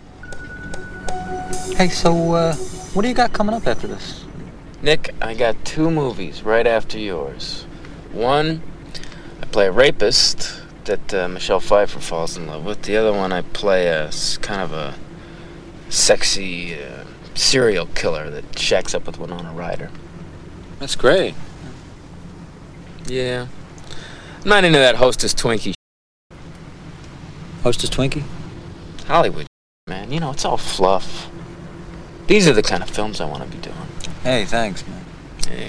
Hey, so uh, what do you got coming up after this? Nick, I got two movies right after yours. One, I play a rapist that uh, Michelle Pfeiffer falls in love with. The other one, I play a kind of a sexy uh, serial killer that shacks up with Winona Ryder. That's great. Yeah. I'm not into that Hostess Twinkie. Hostess Twinkie? Hollywood, man. You know, it's all fluff. These are the kind of films I want to be doing. Hey, thanks, man. Hey.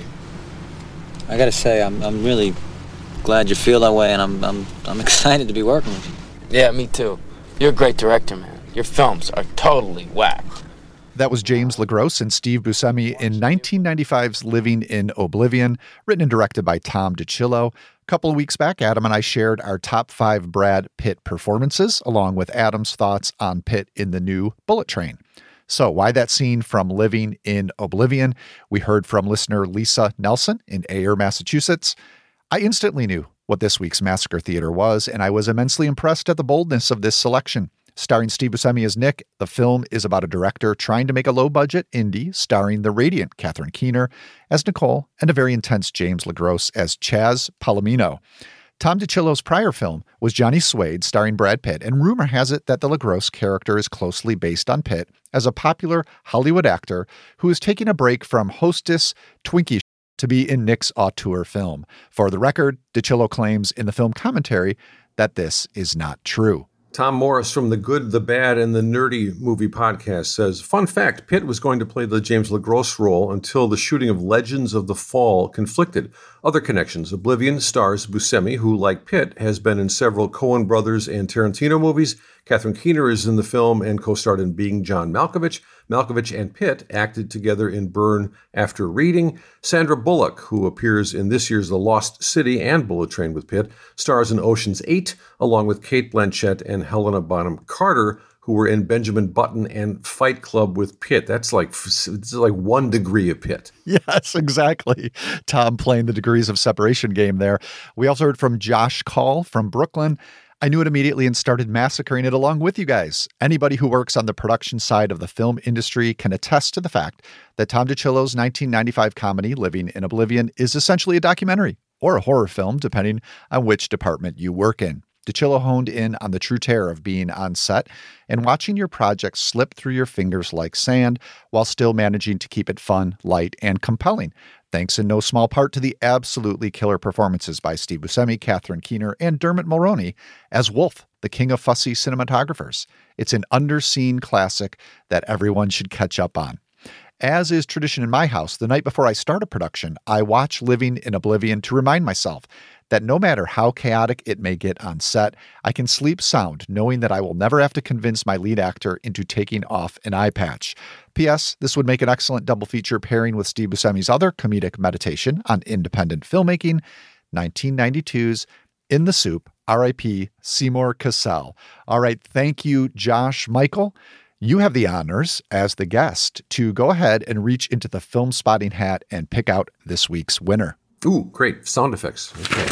I gotta say, I'm I'm really glad you feel that way, and I'm I'm I'm excited to be working with you. Yeah, me too. You're a great director, man. Your films are totally whack. That was James LaGrosse and Steve Buscemi in nineteen ninety-five's Living in Oblivion, written and directed by Tom DiCillo. A couple of weeks back, Adam and I shared our top five Brad Pitt performances, along with Adam's thoughts on Pitt in the new Bullet Train. So why that scene from Living in Oblivion? We heard from listener Lisa Nelson in Ayer, Massachusetts. I instantly knew what this week's Massacre Theater was, and I was immensely impressed at the boldness of this selection. Starring Steve Buscemi as Nick, the film is about a director trying to make a low-budget indie starring the radiant Catherine Keener as Nicole and a very intense James LaGrosse as Chaz Palomino. Tom DiCillo's prior film was Johnny Suede starring Brad Pitt, and rumor has it that the LaGrosse character is closely based on Pitt as a popular Hollywood actor who is taking a break from Hostess Twinkie to be in Nick's auteur film. For the record, DiCillo claims in the film commentary that this is not true. Tom Morris from the Good, the Bad, and the Nerdy Movie Podcast says, fun fact, Pitt was going to play the James LaGrosse role until the shooting of Legends of the Fall conflicted. Other connections, Oblivion stars Buscemi, who, like Pitt, has been in several Coen Brothers and Tarantino movies. Catherine Keener is in the film and co-starred in Being John Malkovich. Malkovich and Pitt acted together in Burn After Reading. Sandra Bullock, who appears in this year's The Lost City and Bullet Train with Pitt, stars in Ocean's Eight, along with Cate Blanchett and Helena Bonham Carter, who were in Benjamin Button and Fight Club with Pitt. That's like it's like one degree of Pitt. Yes, exactly. Tom playing the degrees of separation game there. We also heard from Josh Call from Brooklyn. I knew it immediately and started massacring it along with you guys. Anybody who works on the production side of the film industry can attest to the fact that Tom DiCillo's nineteen ninety-five comedy, Living in Oblivion, is essentially a documentary or a horror film, depending on which department you work in. DiCillo honed in on the true terror of being on set and watching your project slip through your fingers like sand while still managing to keep it fun, light, and compelling. Thanks in no small part to the absolutely killer performances by Steve Buscemi, Catherine Keener, and Dermot Mulroney as Wolf, the king of fussy cinematographers. It's an underseen classic that everyone should catch up on. As is tradition in my house, the night before I start a production, I watch Living in Oblivion to remind myself that no matter how chaotic it may get on set, I can sleep sound knowing that I will never have to convince my lead actor into taking off an eye patch. P S. This would make an excellent double feature pairing with Steve Buscemi's other comedic meditation on independent filmmaking, nineteen ninety-two's In the Soup, R I P Seymour Cassel. All right, thank you, Josh. Michael, you have the honors as the guest to go ahead and reach into the Film Spotting hat and pick out this week's winner. Ooh, great. Sound effects. Okay.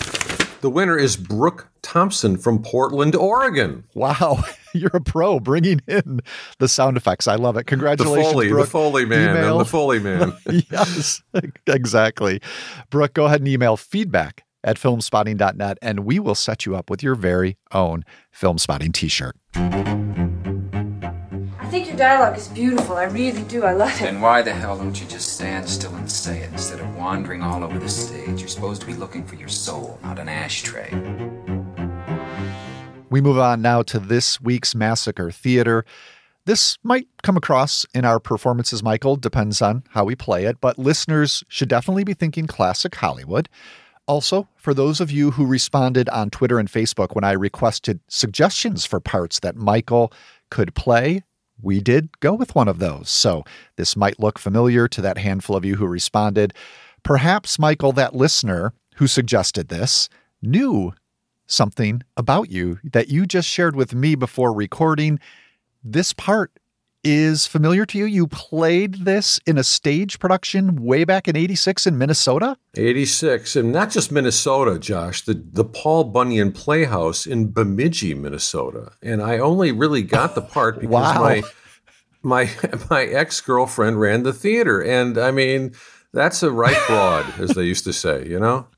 The winner is Brooke Thompson from Portland, Oregon. Wow. You're a pro bringing in the sound effects. I love it. Congratulations, the Foley, Brooke. The Foley man. Email. I'm the Foley man. Yes, exactly. Brooke, go ahead and email feedback at filmspotting dot net, and we will set you up with your very own Film Spotting t-shirt. I think your dialogue is beautiful. I really do. I love it. Then why the hell don't you just stand still and say it instead of whining wandering all over the stage. You're supposed to be looking for your soul, not an ashtray. We move on now to this week's Massacre Theater. This might come across in our performances, Michael, depends on how we play it, but listeners should definitely be thinking classic Hollywood. Also, for those of you who responded on Twitter and Facebook when I requested suggestions for parts that Michael could play, we did go with one of those. So this might look familiar to that handful of you who responded. Perhaps, Michael, that listener who suggested this, knew something about you that you just shared with me before recording. This part is familiar to you. You played this in a stage production way back in eighty-six in Minnesota? eighty-six, and not just Minnesota, Josh, the, the Paul Bunyan Playhouse in Bemidji, Minnesota. And I only really got the part because wow. my my my ex-girlfriend ran the theater. And I mean, that's a right broad, as they used to say, you know?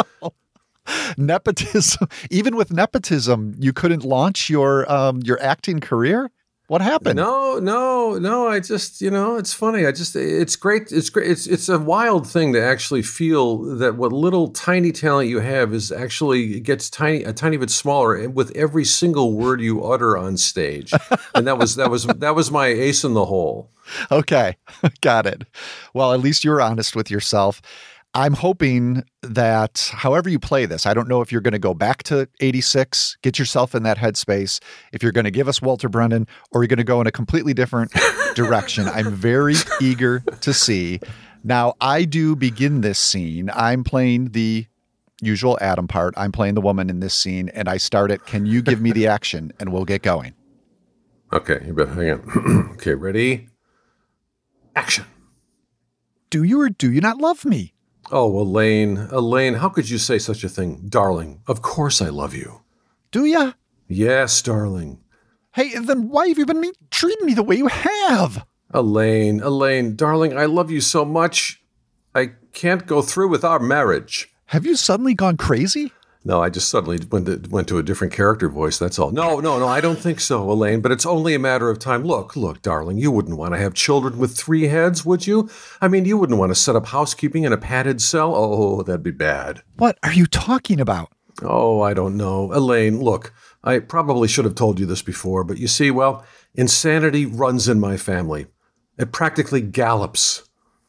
Nepotism. Even with nepotism, you couldn't launch your um, your acting career? What happened? No, no, no. I just, you know, it's funny. I just, it's great. It's great. It's it's a wild thing to actually feel that what little tiny talent you have is actually gets tiny, a tiny bit smaller with every single word you utter on stage. And that was that was that was my ace in the hole. Okay, got it. Well, at least you're honest with yourself. I'm hoping that however you play this, I don't know if you're going to go back to eighty-six, get yourself in that headspace, if you're going to give us Walter Brennan, or you're going to go in a completely different direction. I'm very eager to see. Now, I do begin this scene. I'm playing the usual Adam part. I'm playing the woman in this scene, and I start it. Can you give me the action, and we'll get going. Okay, you better hang on. Okay, ready? Action. Do you or do you not love me? Oh, Elaine, Elaine, how could you say such a thing? Darling, of course I love you. Do ya? Yes, darling. Hey, then why have you been me- treating me the way you have? Elaine, Elaine, darling, I love you so much. I can't go through with our marriage. Have you suddenly gone crazy? No, I just suddenly went to, went to a different character voice, that's all. No, no, no, I don't think so, Elaine, but it's only a matter of time. Look, look, darling, you wouldn't want to have children with three heads, would you? I mean, you wouldn't want to set up housekeeping in a padded cell? Oh, that'd be bad. What are you talking about? Oh, I don't know. Elaine, look, I probably should have told you this before, but you see, well, insanity runs in my family. It practically gallops.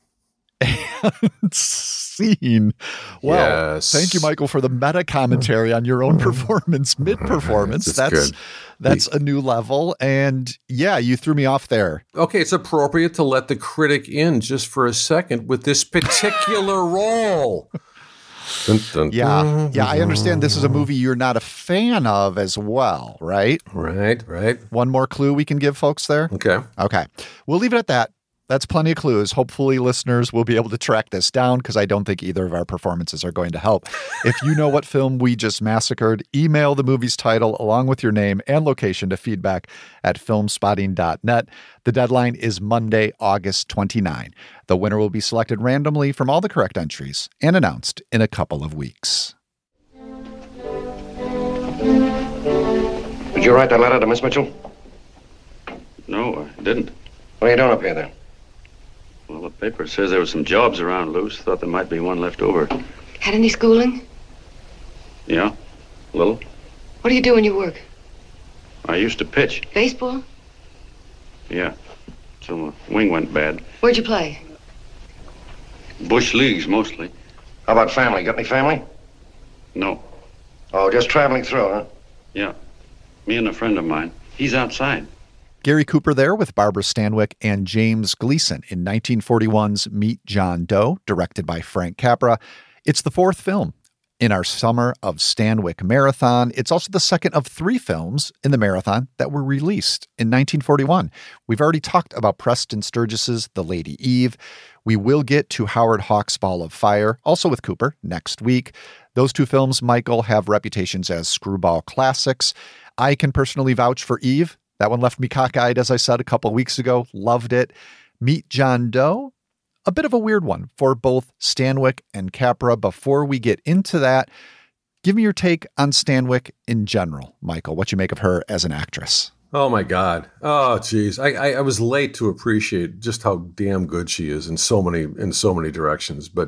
Scene. Well, yes. Thank you, Michael, for the meta commentary on your own performance, mid performance. That's, that's good. that's a new level. And yeah, you threw me off there. Okay, it's appropriate to let the critic in just for a second with this particular role. Dun, dun, yeah, dun, yeah, I understand this is a movie you're not a fan of as well, right? Right, right. One more clue we can give folks there? Okay. Okay. We'll leave it at that. That's plenty of clues. Hopefully listeners will be able to track this down because I don't think either of our performances are going to help. If you know what film we just massacred, email the movie's title along with your name and location to feedback at filmspotting dot net. The deadline is Monday, August twenty-ninth. The winner will be selected randomly from all the correct entries and announced in a couple of weeks. Did you write that letter to Miss Mitchell? No, I didn't. What are you doing up here then? Well, the paper says there were some jobs around loose. Thought there might be one left over. Had any schooling? Yeah, a little. What do you do when you work? I used to pitch. Baseball? Yeah, so my wing went bad. Where'd you play? Bush leagues, mostly. How about family? Got any family? No. Oh, just traveling through, huh? Yeah, me and a friend of mine. He's outside. Gary Cooper there with Barbara Stanwyck and James Gleason in nineteen forty-one's Meet John Doe, directed by Frank Capra. It's the fourth film in our Summer of Stanwyck marathon. It's also the second of three films in the marathon that were released in nineteen forty-one. We've already talked about Preston Sturges's The Lady Eve. We will get to Howard Hawks' Ball of Fire, also with Cooper, next week. Those two films, Michael, have reputations as screwball classics. I can personally vouch for Eve. That one left me cockeyed, as I said a couple of weeks ago. Loved it. Meet John Doe, a bit of a weird one for both Stanwyck and Capra. Before we get into that, give me your take on Stanwyck in general, Michael, what you make of her as an actress. Oh, my God. Oh, geez. I, I, I was late to appreciate just how damn good she is in so many in so many directions. But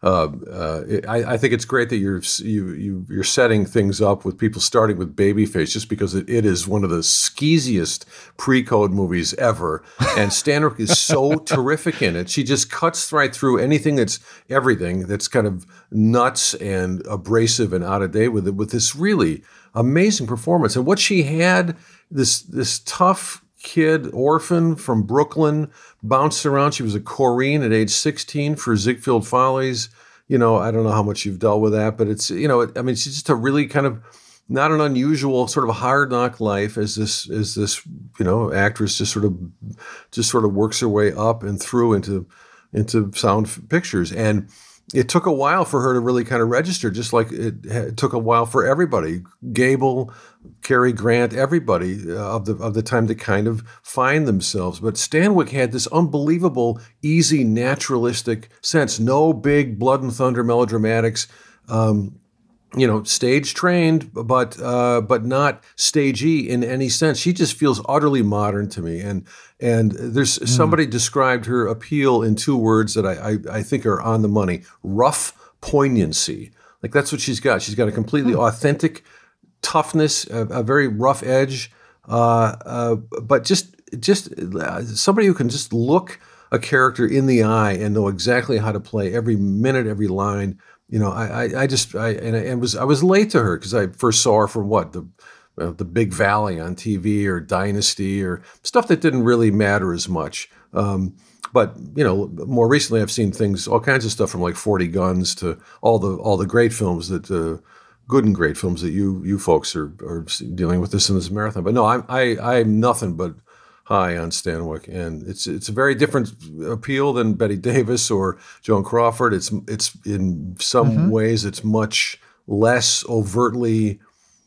Uh, uh, I, I think it's great that you're you, you you're setting things up with people starting with Babyface, just because it, it is one of the skeeziest pre-code movies ever, and Stanwyck is so terrific in it. She just cuts right through anything that's everything that's kind of nuts and abrasive and out of date with it, with this really amazing performance. And what she had, this this tough kid, orphan from Brooklyn, bounced around. She was a Corrine at age sixteen for Ziegfeld Follies. You know, I don't know how much you've dealt with that, but it's, you know, I mean, she's just a really kind of not an unusual sort of a hard knock life as this, as this, you know, actress just sort of, just sort of works her way up and through into, into sound pictures. And it took a while for her to really kind of register, just like it, it took a while for everybody, Gable, Cary Grant, everybody uh, of the of the time to kind of find themselves. But Stanwyck had this unbelievable, easy, naturalistic sense. No big blood and thunder melodramatics. Um, you know, stage trained, but uh, but not stagey in any sense. She just feels utterly modern to me. And and there's mm. somebody described her appeal in two words that I, I I think are on the money: rough poignancy. Like that's what she's got. She's got a completely mm. authentic toughness, a, a very rough edge, uh, uh, but just just uh, somebody who can just look a character in the eye and know exactly how to play every minute, every line. You know, I, I, I just, I, and I was, I was late to her because I first saw her from what, the, uh, the Big Valley on T V or Dynasty or stuff that didn't really matter as much. Um, but you know, more recently I've seen things, all kinds of stuff from like forty Guns to all the, all the great films that, uh, good and great films that you, you folks are, are dealing with this in this marathon. But no, I'm, I, I'm nothing but high on Stanwyck, and it's it's a very different appeal than Bette Davis or Joan Crawford. It's it's in some mm-hmm. ways it's much less overtly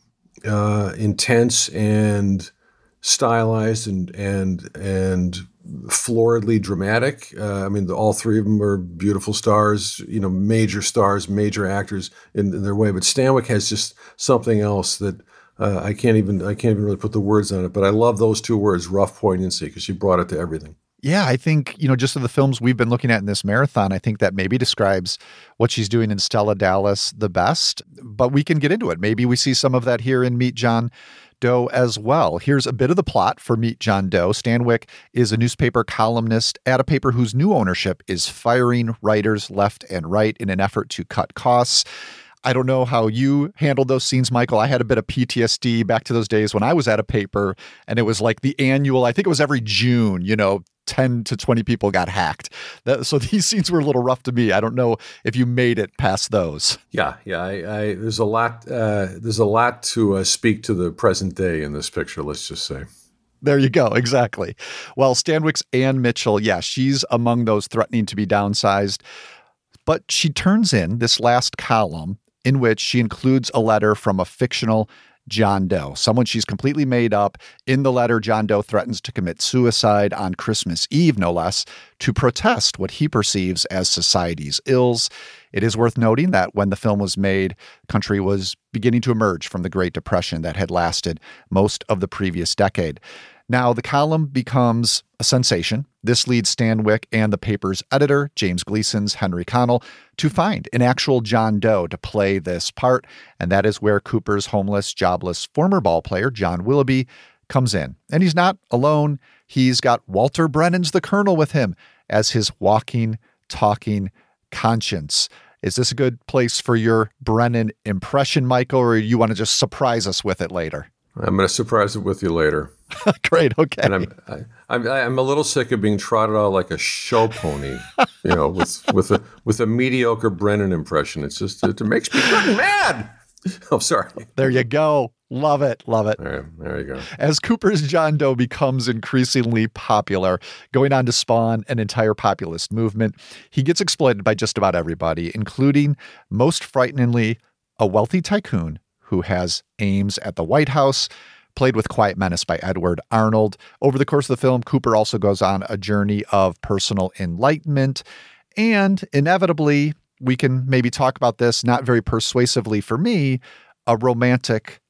uh, intense and stylized and and and floridly dramatic. Uh, I mean, the, all three of them are beautiful stars, you know, major stars, major actors in, in their way. But Stanwyck has just something else that. Uh, I can't even I can't even really put the words on it, but I love those two words, rough poignancy, because she brought it to everything. Yeah, I think, you know, just of the films we've been looking at in this marathon, I think that maybe describes what she's doing in Stella Dallas the best, but we can get into it. Maybe we see some of that here in Meet John Doe as well. Here's a bit of the plot for Meet John Doe. Stanwyck is a newspaper columnist at a paper whose new ownership is firing writers left and right in an effort to cut costs. I don't know how you handled those scenes, Michael. I had a bit of P T S D back to those days when I was at a paper and it was like the annual, I think it was every June, you know, ten to twenty people got hacked. That, so these scenes were a little rough to me. I don't know if you made it past those. Yeah, yeah. I, I, there's a lot. Uh, there's a lot to uh, speak to the present day in this picture. Let's just say. There you go. Exactly. Well, Stanwyck's Ann Mitchell. Yeah, she's among those threatening to be downsized, but she turns in this last column in which she includes a letter from a fictional John Doe, someone she's completely made up. In the letter, John Doe threatens to commit suicide on Christmas Eve, no less, to protest what he perceives as society's ills. It is worth noting that when the film was made, the country was beginning to emerge from the Great Depression that had lasted most of the previous decade. Now, the column becomes a sensation. This leads Stanwyck and the paper's editor, James Gleason's Henry Connell, to find an actual John Doe to play this part, and that is where Cooper's homeless, jobless former ball player, John Willoughby, comes in. And he's not alone. He's got Walter Brennan's The Colonel with him as his walking, talking conscience. Is this a good place for your Brennan impression, Michael, or you want to just surprise us with it later? I'm going to surprise it with you later. Great. Okay. And I'm, I, I'm I'm a little sick of being trotted out like a show pony, you know, with with a with a mediocre Brennan impression. It's just it, it makes me good and mad. Oh, sorry. There you go. Love it. Love it. All right, there you go. As Cooper's John Doe becomes increasingly popular, going on to spawn an entire populist movement, he gets exploited by just about everybody, including, most frighteningly, a wealthy tycoon who has aims at the White House, played with quiet menace by Edward Arnold. Over the course of the film, Cooper also goes on a journey of personal enlightenment. And inevitably, we can maybe talk about this, not very persuasively for me, a romantic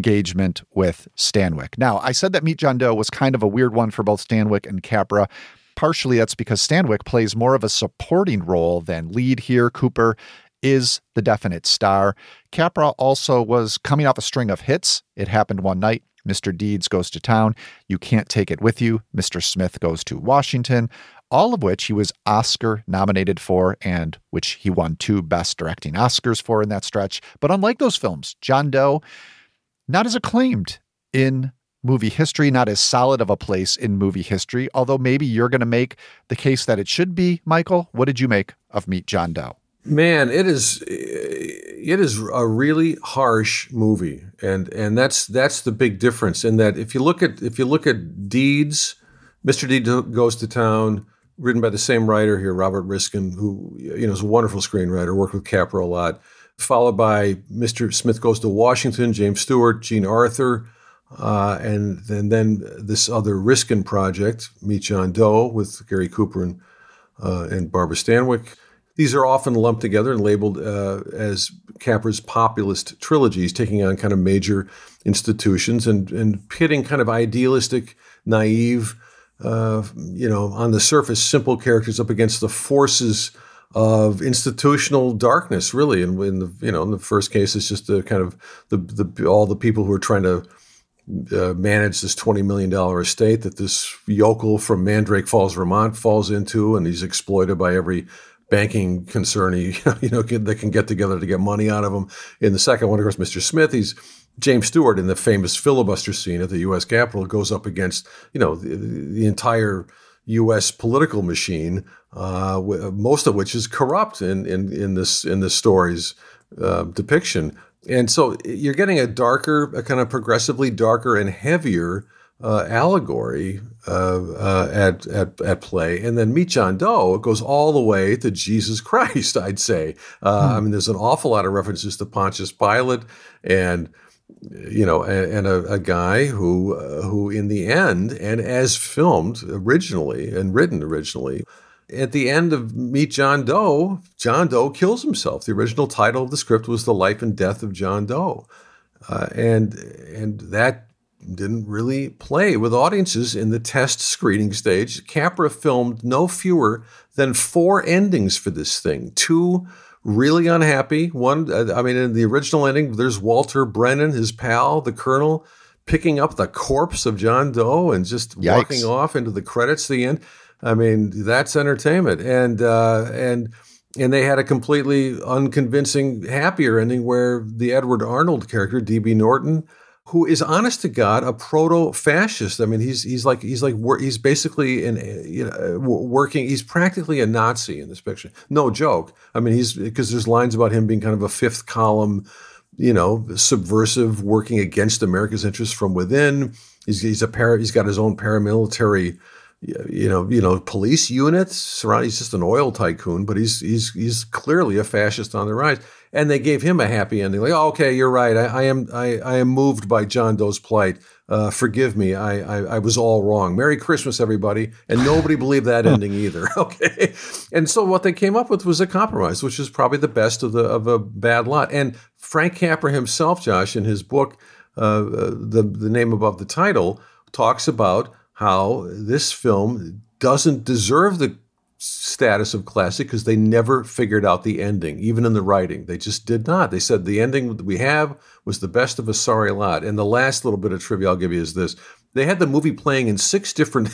engagement with Stanwyck. Now, I said that Meet John Doe was kind of a weird one for both Stanwyck and Capra. partially that's because Stanwyck plays more of a supporting role than lead here. Cooper is the definite star. Capra also was coming off a string of hits. It Happened One Night, Mister Deeds Goes to Town, You Can't Take It With You, Mister Smith Goes to Washington, all of which he was Oscar nominated for and which he won two Best Directing Oscars for in that stretch. But unlike those films, John Doe, not as acclaimed in movie history, not as solid of a place in movie history, although maybe you're going to make the case that it should be. Michael, what did you make of Meet John Doe? Man, it is it is a really harsh movie, and and that's that's the big difference. In that, if you look at if you look at Deeds, Mister Deeds Goes to Town, written by the same writer here, Robert Riskin, who you know is a wonderful screenwriter, worked with Capra a lot. Followed by Mister Smith Goes to Washington, James Stewart, Jean Arthur, uh, and then then this other Riskin project, Meet John Doe, with Gary Cooper and uh, and Barbara Stanwyck. These are often lumped together and labeled uh, as Capra's populist trilogies, taking on kind of major institutions and, and pitting kind of idealistic, naive, uh, you know, on the surface, simple characters up against the forces of institutional darkness, really. And in the, you know, in the first case, it's just the kind of the, the all the people who are trying to uh, manage this twenty million dollars estate that this yokel from Mandrake Falls, Vermont falls into, and he's exploited by every banking concern he, you know, can, that can get together to get money out of him. In the second one, of course, Mister Smith, he's James Stewart in the famous filibuster scene at the U S Capitol, goes up against, you know, the, the entire U S political machine, uh, most of which is corrupt in in, in this in this story's uh, depiction. And so you're getting a darker, a kind of progressively darker and heavier Uh, allegory uh, uh, at, at at play. And then Meet John Doe, it goes all the way to Jesus Christ, I'd say. Uh, hmm. I mean, there's an awful lot of references to Pontius Pilate and, you know, and, and a, a guy who, uh, who in the end, and as filmed originally and written originally, at the end of Meet John Doe, John Doe kills himself. The original title of the script was The Life and Death of John Doe. Uh, and and that didn't really play with audiences in the test screening stage. Capra filmed no fewer than four endings for this thing. Two really unhappy. One, I mean, in the original ending, there's Walter Brennan, his pal, the colonel, picking up the corpse of John Doe and just Yikes. walking off into the credits at the end. I mean, that's entertainment. And uh, and and they had a completely unconvincing, happier ending where the Edward Arnold character, D B Norton, who is, honest to God, a proto-fascist. I mean, he's he's like he's like he's basically an you know working. He's practically a Nazi in this picture. No joke. I mean, he's because there's lines about him being kind of a fifth column, you know, subversive, working against America's interests from within. He's he's a para, he's got his own paramilitary, you know, you know, police unit. Surround. He's just an oil tycoon, but he's he's he's clearly a fascist on the rise. And they gave him a happy ending. Like, oh, okay, you're right. I, I am I, I am moved by John Doe's plight. Uh, forgive me. I, I I was all wrong. Merry Christmas, everybody. And nobody believed that ending either. Okay. And so what they came up with was a compromise, which is probably the best of the of a bad lot. And Frank Capra himself, Josh, in his book, uh, the the name above the title, talks about how this film doesn't deserve the status of classic because they never figured out the ending, even in the writing. They just did not. They said the ending that we have was the best of a sorry lot. And the last little bit of trivia I'll give you is this. They had the movie playing in six different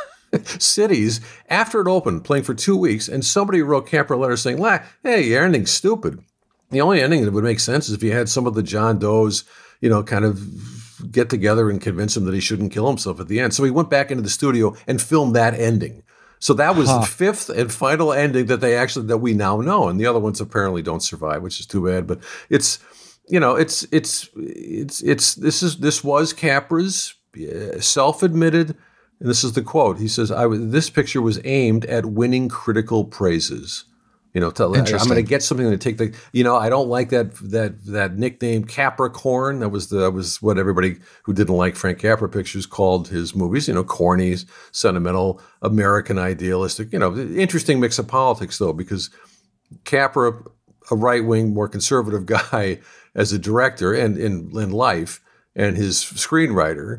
cities after it opened, playing for two weeks, and somebody wrote Capra a letter saying, hey, your ending's stupid. The only ending that would make sense is if you had some of the John Does, you know, kind of get together and convince him that he shouldn't kill himself at the end. So he went back into the studio and filmed that ending. So that was huh. the fifth and final ending that they actually, that we now know. And the other ones apparently don't survive, which is too bad. But it's, you know, it's, it's, it's, it's, this is, this was Capra's self-admitted, and this is the quote. He says, I was, this picture was aimed at winning critical praises. You know, tell, I'm going to get something to take the, you know, I don't like that, that, that nickname Capricorn. That was the, that was what everybody who didn't like Frank Capra pictures called his movies, you know, corny, sentimental, American idealistic, you know, interesting mix of politics though, because Capra, a right-wing, more conservative guy as a director and in, in life, and his screenwriter,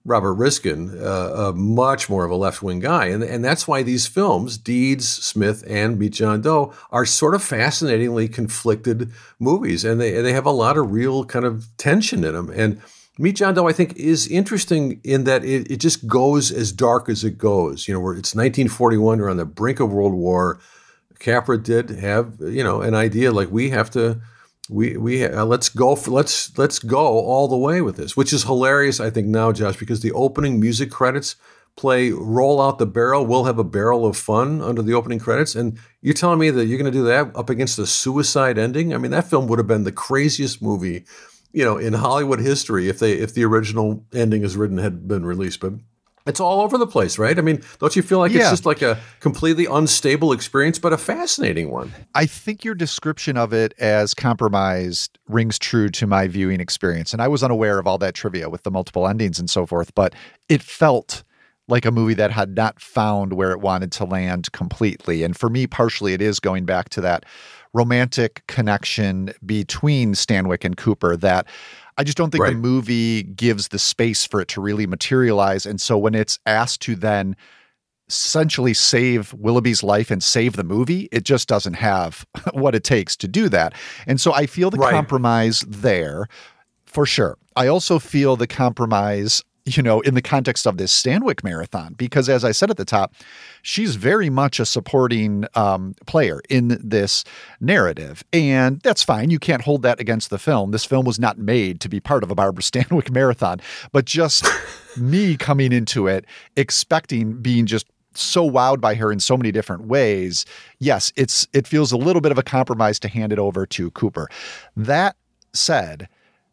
Robert Riskin, uh, uh, much more of a left-wing guy. And, and that's why these films, Deeds, Smith, and Meet John Doe, are sort of fascinatingly conflicted movies. And they, and they have a lot of real kind of tension in them. And Meet John Doe, I think, is interesting in that it, it just goes as dark as it goes. You know, where it's nineteen forty-one, we're on the brink of World War. Capra did have, you know, an idea like we have to, we we uh, let's go for, let's let's go all the way with this, which is hilarious, I think now, Josh, because the opening music credits play "Roll Out the Barrel." We'll have a barrel of fun under the opening credits, and you're telling me that you're going to do that up against a suicide ending? I mean, that film would have been the craziest movie, you know, in Hollywood history if they if the original ending as written had been released, but. It's all over the place, right? I mean, don't you feel like yeah. it's just like a completely unstable experience, but a fascinating one? I think your description of it as compromised rings true to my viewing experience. And I was unaware of all that trivia with the multiple endings and so forth, but it felt like a movie that had not found where it wanted to land completely. And for me, partially, it is going back to that romantic connection between Stanwyck and Cooper that I just don't think right. the movie gives the space for it to really materialize. And so when it's asked to then essentially save Willoughby's life and save the movie, it just doesn't have what it takes to do that. And so I feel the right. compromise there for sure. I also feel the compromise, you know, in the context of this Stanwyck marathon, because as I said at the top, she's very much a supporting um, player in this narrative. And that's fine. You can't hold that against the film. This film was not made to be part of a Barbara Stanwyck marathon, but just me coming into it, expecting being just so wowed by her in so many different ways. Yes, it's it feels a little bit of a compromise to hand it over to Cooper. That said,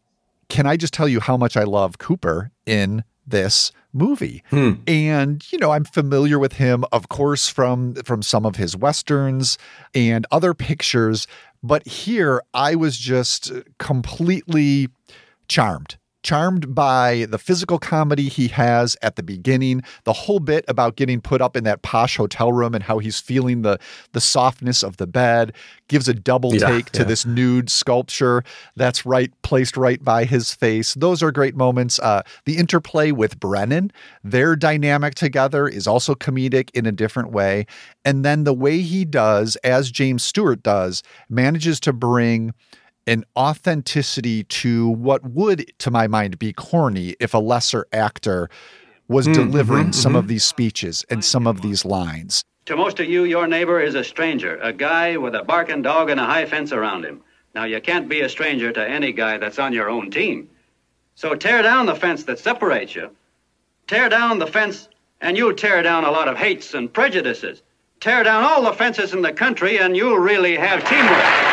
can I just tell you how much I love Cooper in this movie? Hmm. And, you know, I'm familiar with him, of course, from, from some of his Westerns and other pictures. But here I was just completely charmed. Charmed by the physical comedy he has at the beginning, the whole bit about getting put up in that posh hotel room and how he's feeling the the softness of the bed, gives a double yeah, take to yeah. this nude sculpture that's right placed right by his face. Those are great moments. Uh, the interplay with Brennan, their dynamic together is also comedic in a different way. And then the way he does, as James Stewart does, manages to bring an authenticity to what would, to my mind, be corny if a lesser actor was mm, delivering mm-hmm, some mm-hmm. of these speeches and some of these lines. To most of you, your neighbor is a stranger, a guy with a barking dog and a high fence around him. Now, you can't be a stranger to any guy that's on your own team. So tear down the fence that separates you. Tear down the fence, and you'll tear down a lot of hates and prejudices. Tear down all the fences in the country, and you'll really have teamwork.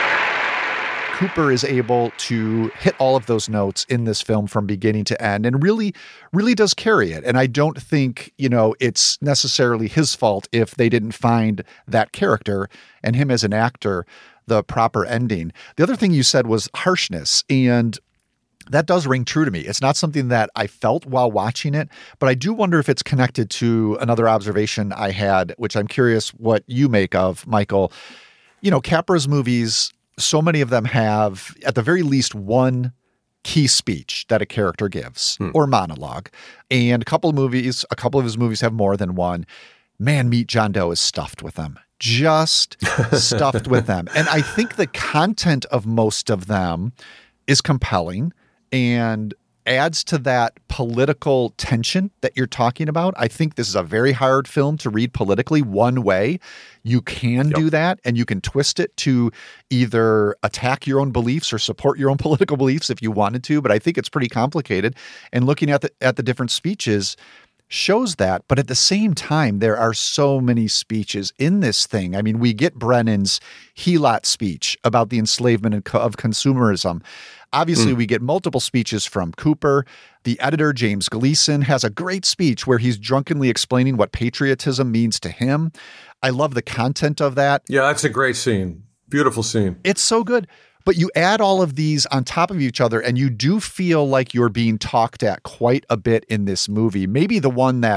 Cooper is able to hit all of those notes in this film from beginning to end and really, really does carry it. And I don't think, you know, it's necessarily his fault if they didn't find that character and him as an actor the proper ending. The other thing you said was harshness, and that does ring true to me. It's not something that I felt while watching it, but I do wonder if it's connected to another observation I had, which I'm curious what you make of, Michael. You know, Capra's movies, so many of them have, at the very least, one key speech that a character gives hmm. or monologue. And a couple of movies, a couple of his movies have more than one. Man, Meet John Doe is stuffed with them. Just stuffed with them. And I think the content of most of them is compelling and adds to that political tension that you're talking about. I think this is a very hard film to read politically one way. You can yep. do that, and you can twist it to either attack your own beliefs or support your own political beliefs if you wanted to, but I think it's pretty complicated. And looking at the at the different speeches shows that. But at the same time, there are so many speeches in this thing. I mean, we get Brennan's Heelot speech about the enslavement of consumerism. Obviously, mm. we get multiple speeches from Cooper. The editor, James Gleason, has a great speech where he's drunkenly explaining what patriotism means to him. I love the content of that. Yeah, that's a great scene. Beautiful scene. It's so good. But you add all of these on top of each other, and you do feel like you're being talked at quite a bit in this movie. Maybe the one that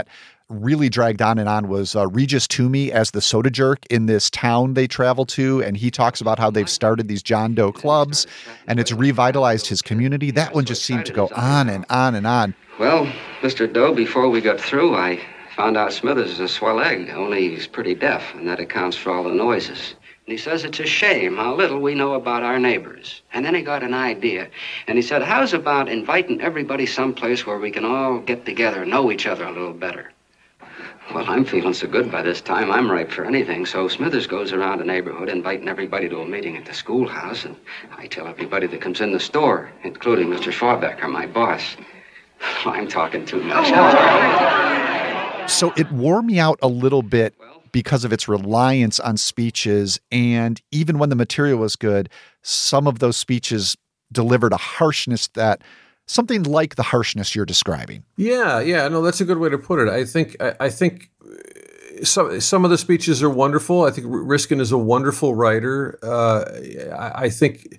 really dragged on and on was uh, Regis Toomey as the soda jerk in this town they travel to. And he talks about how they've started these John Doe clubs and it's revitalized his community. That one just seemed to go on and on and on. Well, Mister Doe, before we got through, I found out Smithers is a swell egg, only he's pretty deaf, and that accounts for all the noises. And he says it's a shame how little we know about our neighbors. And then he got an idea, and he said, how's about inviting everybody someplace where we can all get together and know each other a little better? Well, I'm feeling so good by this time, I'm ripe for anything. So Smithers goes around the neighborhood inviting everybody to a meeting at the schoolhouse, and I tell everybody that comes in the store, including Mister Schwarbecker, my boss. I'm talking too much. So it wore me out a little bit because of its reliance on speeches. And even when the material was good, some of those speeches delivered a harshness that something like the harshness you're describing. Yeah, yeah, no, that's a good way to put it. I think, I, I think some some of the speeches are wonderful. I think Riskin is a wonderful writer. Uh, I, I think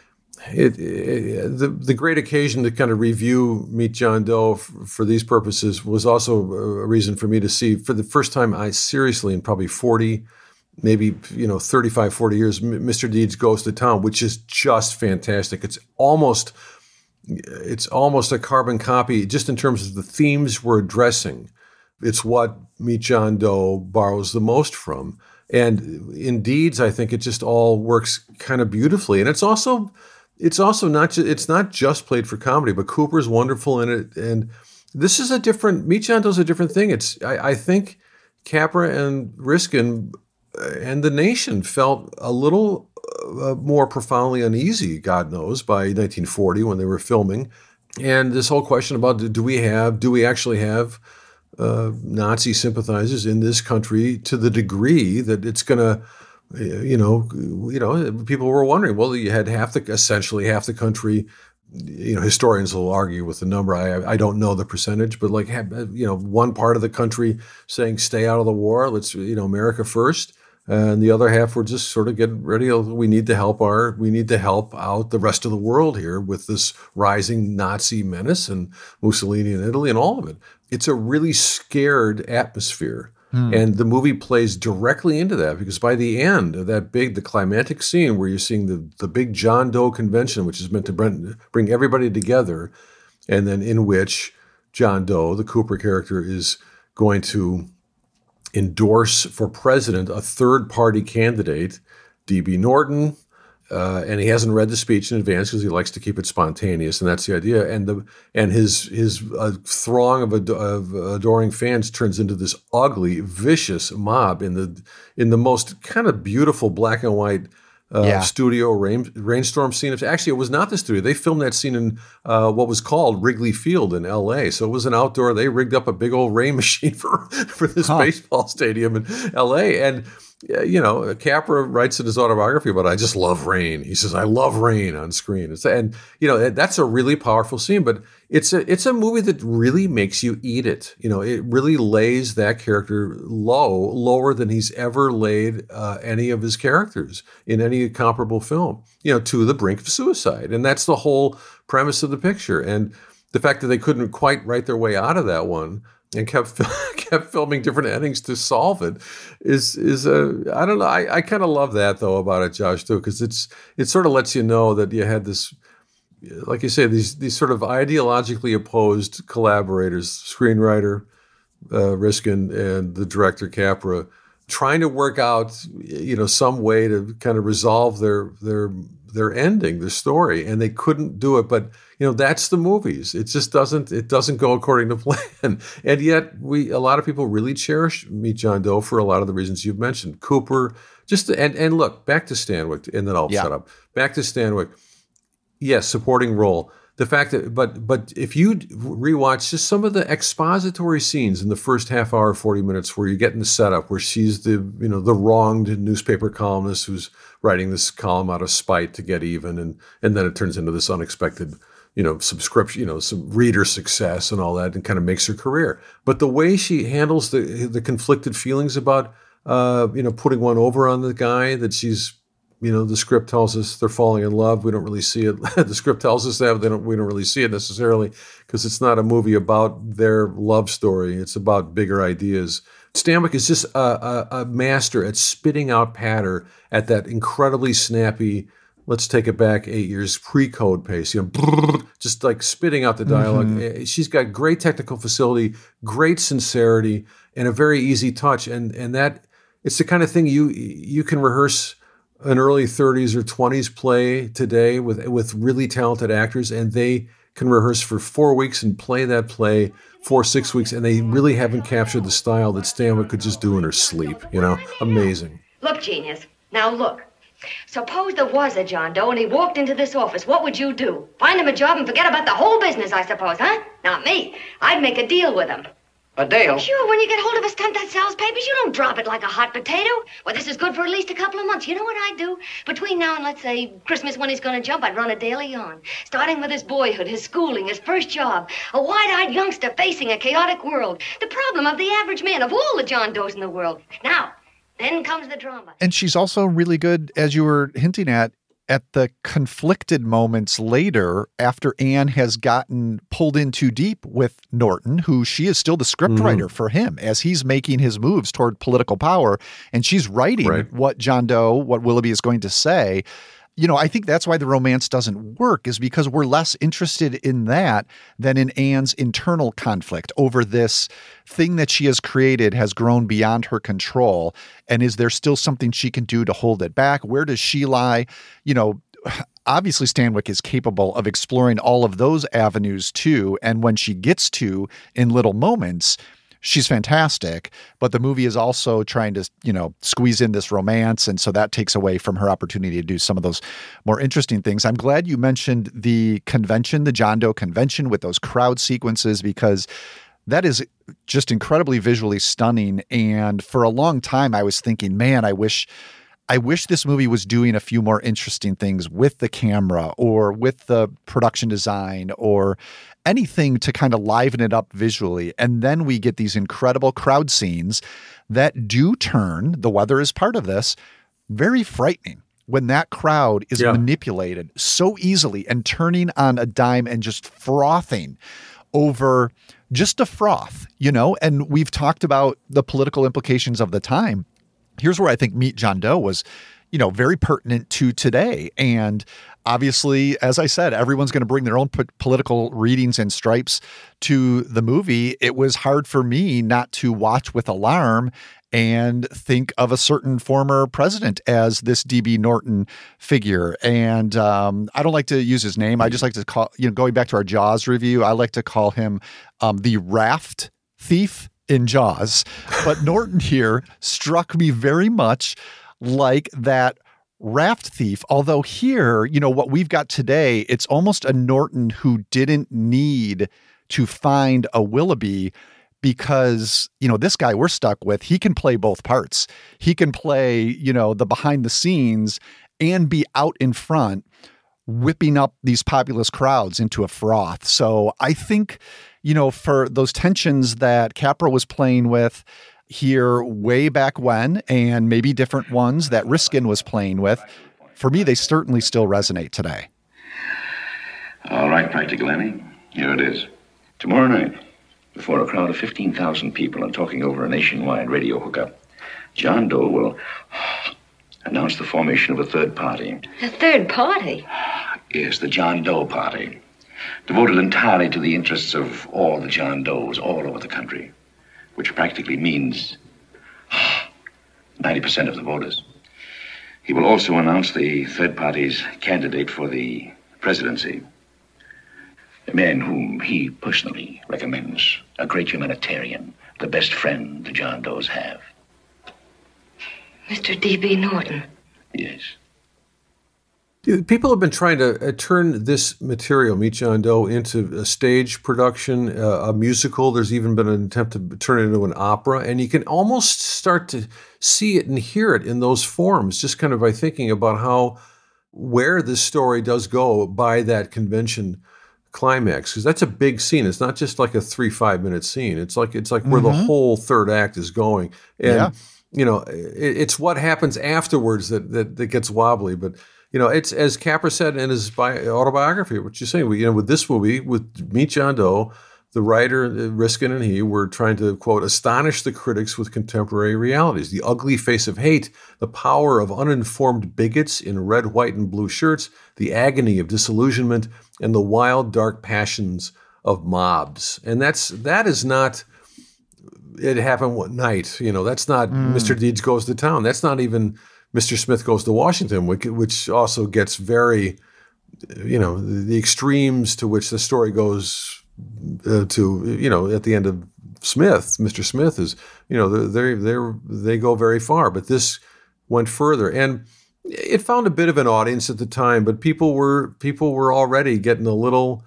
it, it, the the great occasion to kind of review Meet John Doe f- for these purposes was also a reason for me to see for the first time. I seriously in probably forty. Maybe, you know, thirty-five, forty years, Mister Deeds Goes to Town, which is just fantastic. It's almost, it's almost a carbon copy, just in terms of the themes we're addressing. It's what Meet John Doe borrows the most from. And in Deeds, I think it just all works kind of beautifully. And it's also, it's also not, ju- it's not just played for comedy, but Cooper's wonderful in it. And this is a different, Meet John Doe's a different thing. It's, I, I think Capra and Riskin and the nation felt a little uh, more profoundly uneasy, God knows, by nineteen forty when they were filming. And this whole question about do we have, do we actually have uh, Nazi sympathizers in this country to the degree that it's going to, you know, you know, people were wondering, well, you had half the, essentially half the country, you know, historians will argue with the number. I I don't know the percentage, but like, you know, one part of the country saying stay out of the war, let's, you know, America first. And the other half were just sort of getting ready. We need to help our, we need to help out the rest of the world here with this rising Nazi menace and Mussolini in Italy and all of it. It's a really scared atmosphere. Hmm. And the movie plays directly into that because by the end of that big, the climactic scene where you're seeing the, the big John Doe convention, which is meant to bring, bring everybody together, and then in which John Doe, the Cooper character, is going to endorse for president a third-party candidate, D B Norton, uh, and he hasn't read the speech in advance because he likes to keep it spontaneous, and that's the idea. And the and his his uh, throng of, ad- of adoring fans turns into this ugly, vicious mob in the in the most kind of beautiful black and white uh, yeah. studio rain, rainstorm scene. Actually, it was not the studio. They filmed that scene in uh, what was called Wrigley Field in L A. So it was an outdoor. They rigged up a big old rain machine for for this huh. baseball stadium in L A. And you know, Capra writes in his autobiography about, I just love rain. He says, I love rain on screen. It's, and, you know, that's a really powerful scene, but it's a, it's a movie that really makes you eat it. You know, it really lays that character low, lower than he's ever laid uh, any of his characters in any comparable film, you know, to the brink of suicide. And that's the whole premise of the picture. And the fact that they couldn't quite write their way out of that one and kept kept filming different endings to solve it is is a I don't know I, I kind of love that though about it, Josh, too, because it's it sort of lets you know that you had this, like you say, these these sort of ideologically opposed collaborators, screenwriter uh, Riskin and the director Capra, trying to work out, you know, some way to kind of resolve their their their ending, their story, and they couldn't do it. But you know, that's the movies. It just doesn't it doesn't go according to plan. And yet, we a lot of people really cherish Meet John Doe for a lot of the reasons you've mentioned. Cooper, just and and look back to Stanwyck, and then I'll yeah. shut up. Back to Stanwyck. Yes, supporting role. The fact that, but but if you rewatch just some of the expository scenes in the first half hour, forty minutes, where you're getting the setup, where she's the you know the wronged newspaper columnist who's writing this column out of spite to get even, and and then it turns into this unexpected you know subscription, you know some reader success and all that, and kind of makes her career. But the way she handles the the conflicted feelings about uh, you know putting one over on the guy that she's You know, the script tells us they're falling in love. We don't really see it. The script tells us that. They don't, we don't really see it necessarily because it's not a movie about their love story. It's about bigger ideas. Stanwyck is just a, a, a master at spitting out patter at that incredibly snappy, let's take it back eight years, pre-code pace. You know, just like spitting out the dialogue. Mm-hmm. She's got great technical facility, great sincerity, and a very easy touch. And and that it's the kind of thing you you can rehearse an early thirties or twenties play today with with really talented actors, and they can rehearse for four weeks and play that play four, six weeks, and they really haven't captured the style that Stanwyck could just do in her sleep. You know, amazing. Look, genius. Now look. Suppose there was a John Doe and he walked into this office. What would you do? Find him a job and forget about the whole business, I suppose, huh? Not me. I'd make a deal with him. A deal? Sure, when you get hold of a stunt that sells papers, you don't drop it like a hot potato. Well, this is good for at least a couple of months. You know what I'd do? Between now and, let's say, Christmas when he's going to jump, I'd run a daily on. Starting with his boyhood, his schooling, his first job. A wide-eyed youngster facing a chaotic world. The problem of the average man, of all the John Does in the world. Now, then comes the drama. And she's also really good, as you were hinting at, at the conflicted moments later after Anne has gotten pulled in too deep with Norton, who she is still the scriptwriter mm-hmm. for him as he's making his moves toward political power. And she's writing right. what John Doe, what Willoughby is going to say. You know, I think that's why the romance doesn't work, is because we're less interested in that than in Anne's internal conflict over this thing that she has created has grown beyond her control. And is there still something she can do to hold it back? Where does she lie? You know, obviously Stanwyck is capable of exploring all of those avenues too. And when she gets to in little moments, she's fantastic, but the movie is also trying to, you know, squeeze in this romance. And so that takes away from her opportunity to do some of those more interesting things. I'm glad you mentioned the convention, the John Doe convention with those crowd sequences, because that is just incredibly visually stunning. And for a long time, I was thinking, man, I wish I wish this movie was doing a few more interesting things with the camera or with the production design or anything to kind of liven it up visually. And then we get these incredible crowd scenes that do turn, the weather is part of this, very frightening when that crowd is yeah. manipulated so easily and turning on a dime and just frothing over just a froth, you know? And we've talked about the political implications of the time. Here's where I think Meet John Doe was, you know, very pertinent to today. And obviously, as I said, everyone's going to bring their own po- political readings and stripes to the movie. It was hard for me not to watch with alarm and think of a certain former president as this D B Norton figure. And um, I don't like to use his name. I just like to call, you know, going back to our Jaws review, I like to call him um, the raft thief in Jaws. But Norton here struck me very much like that raft thief. Although here, you know, what we've got today, it's almost a Norton who didn't need to find a Willoughby because, you know, this guy we're stuck with, he can play both parts. He can play, you know, the behind the scenes and be out in front, whipping up these populist crowds into a froth. So I think, you know, for those tensions that Capra was playing with here way back when, and maybe different ones that Riskin was playing with, for me, they certainly still resonate today. All right, Practical Annie, here it is. Tomorrow night, before a crowd of fifteen thousand people and talking over a nationwide radio hookup, John Doe will announce the formation of a third party. A third party? Yes, the John Doe Party. Devoted entirely to the interests of all the John Does all over the country, which practically means ninety percent of the voters. He will also announce the third party's candidate for the presidency, a man whom he personally recommends, a great humanitarian, the best friend the John Does have. Mister D B Norton. Yes. People have been trying to uh, turn this material, Meet John Doe, into a stage production, uh, a musical. There's even been an attempt to turn it into an opera. And you can almost start to see it and hear it in those forms, just kind of by thinking about how, where this story does go by that convention climax. Because that's a big scene. It's not just like a three, five minute scene. It's like, it's like mm-hmm. where the whole third act is going. And, yeah. you know, it, it's what happens afterwards that, that that gets wobbly. But you know, it's as Capra said in his bi- autobiography, what you're saying. We, you know, with this movie, with Meet John Doe, the writer Riskin and he were trying to, quote, astonish the critics with contemporary realities, the ugly face of hate, the power of uninformed bigots in red, white, and blue shirts, the agony of disillusionment, and the wild, dark passions of mobs. And that's that is not. It happened one night. You know, that's not mm. Mister Deeds Goes to Town. That's not even Mister Smith Goes to Washington, which, which also gets very, you know, the, the extremes to which the story goes. Uh, to you know, at the end of Smith, Mister Smith is you know they they they go very far, but this went further, and it found a bit of an audience at the time. But people were people were already getting a little.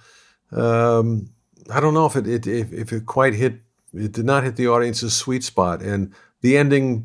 Um, I don't know if it, it if, if it quite hit. It did not hit the audience's sweet spot, and the ending.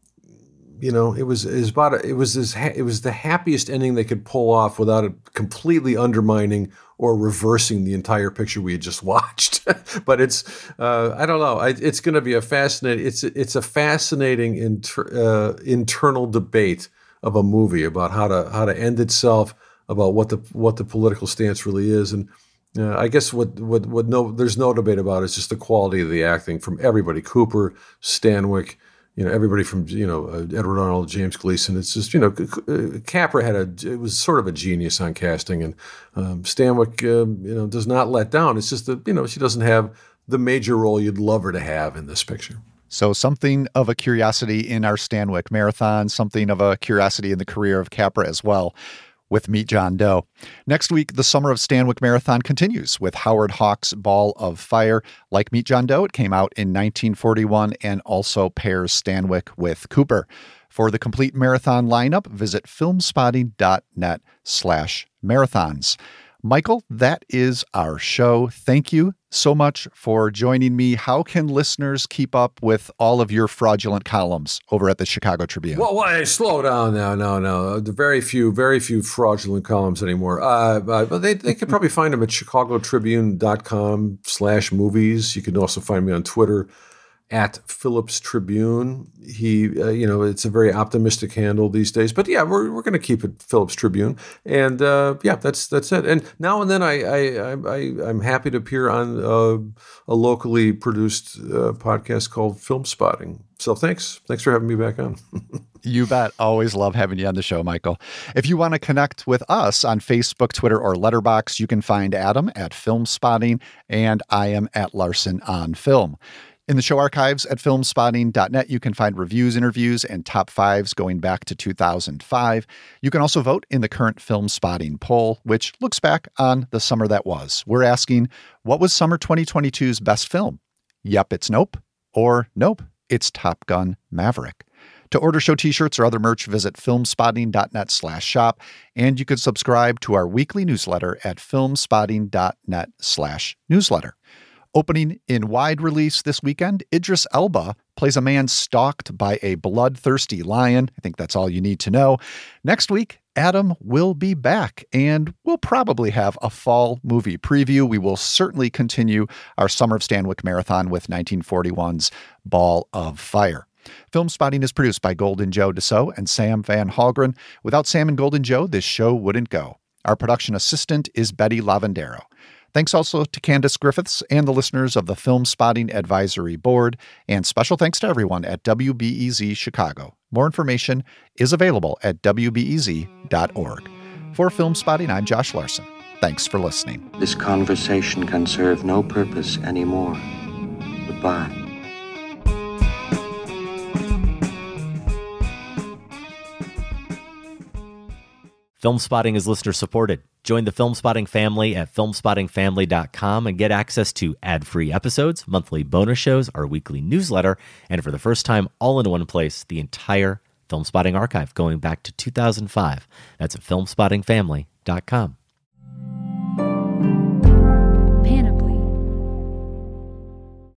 You know, it was is about a, it was this ha- it was the happiest ending they could pull off without it completely undermining or reversing the entire picture we had just watched. But it's uh, I don't know. I, it's going to be a fascinating. It's it's a fascinating inter, uh, internal debate of a movie about how to how to end itself, about what the what the political stance really is, and uh, I guess what what what no there's no debate about is just the quality of the acting from everybody: Cooper, Stanwyck. You know, everybody from, you know, uh, Edward Arnold, James Gleason. It's just, you know, uh, Capra had a, it was sort of a genius on casting. And um, Stanwyck, uh, you know, does not let down. It's just that, you know, she doesn't have the major role you'd love her to have in this picture. So something of a curiosity in our Stanwyck marathon, something of a curiosity in the career of Capra as well, with Meet John Doe. Next week, the Summer of Stanwyck Marathon continues with Howard Hawks' Ball of Fire. Like Meet John Doe, it came out in nineteen forty-one and also pairs Stanwyck with Cooper. For the complete marathon lineup, visit filmspotting.net slash marathons. Michael, that is our show. Thank you so much for joining me. How can listeners keep up with all of your fraudulent columns over at the Chicago Tribune? Well, well hey, slow down now. No, no. The very few, very few fraudulent columns anymore. Uh, but they, they could probably find them at chicagotribune.com slash movies. You can also find me on Twitter at Phillips Tribune. He, uh, you know, it's a very optimistic handle these days. But yeah, we're we're going to keep it Phillips Tribune, and uh, yeah, that's that's it. And now and then, I I, I I'm happy to appear on uh, a locally produced uh, podcast called Film Spotting. So thanks, thanks for having me back on. You bet. Always love having you on the show, Michael. If you want to connect with us on Facebook, Twitter, or Letterboxd, you can find Adam at Film Spotting, and I am at Larson on Film. In the show archives at filmspotting dot net, you can find reviews, interviews, and top fives going back to two thousand five. You can also vote in the current Film Spotting poll, which looks back on the summer that was. We're asking, what was summer twenty twenty-two's best film? Yep, it's Nope. Or Nope, it's Top Gun Maverick. To order show t-shirts or other merch, visit filmspotting.net slash shop, and you can subscribe to our weekly newsletter at filmspotting.net slash newsletter. Opening in wide release this weekend, Idris Elba plays a man stalked by a bloodthirsty lion. I think that's all you need to know. Next week, Adam will be back, and we'll probably have a fall movie preview. We will certainly continue our Summer of Stanwyck Marathon with nineteen forty-one's Ball of Fire. Film Spotting is produced by Golden Joe Dassault and Sam Van Halgren. Without Sam and Golden Joe, this show wouldn't go. Our production assistant is Betty Lavendero. Thanks also to Candace Griffiths and the listeners of the Film Spotting Advisory Board, and special thanks to everyone at W B E Z Chicago. More information is available at w b e z dot org. For Film Spotting, I'm Josh Larson. Thanks for listening. This conversation can serve no purpose anymore. Goodbye. Film Spotting is listener supported. Join the Film Spotting family at film spotting family dot com and get access to ad-free episodes, monthly bonus shows, our weekly newsletter, and for the first time, all in one place, the entire Film Spotting archive going back to two thousand five. That's at film spotting family dot com.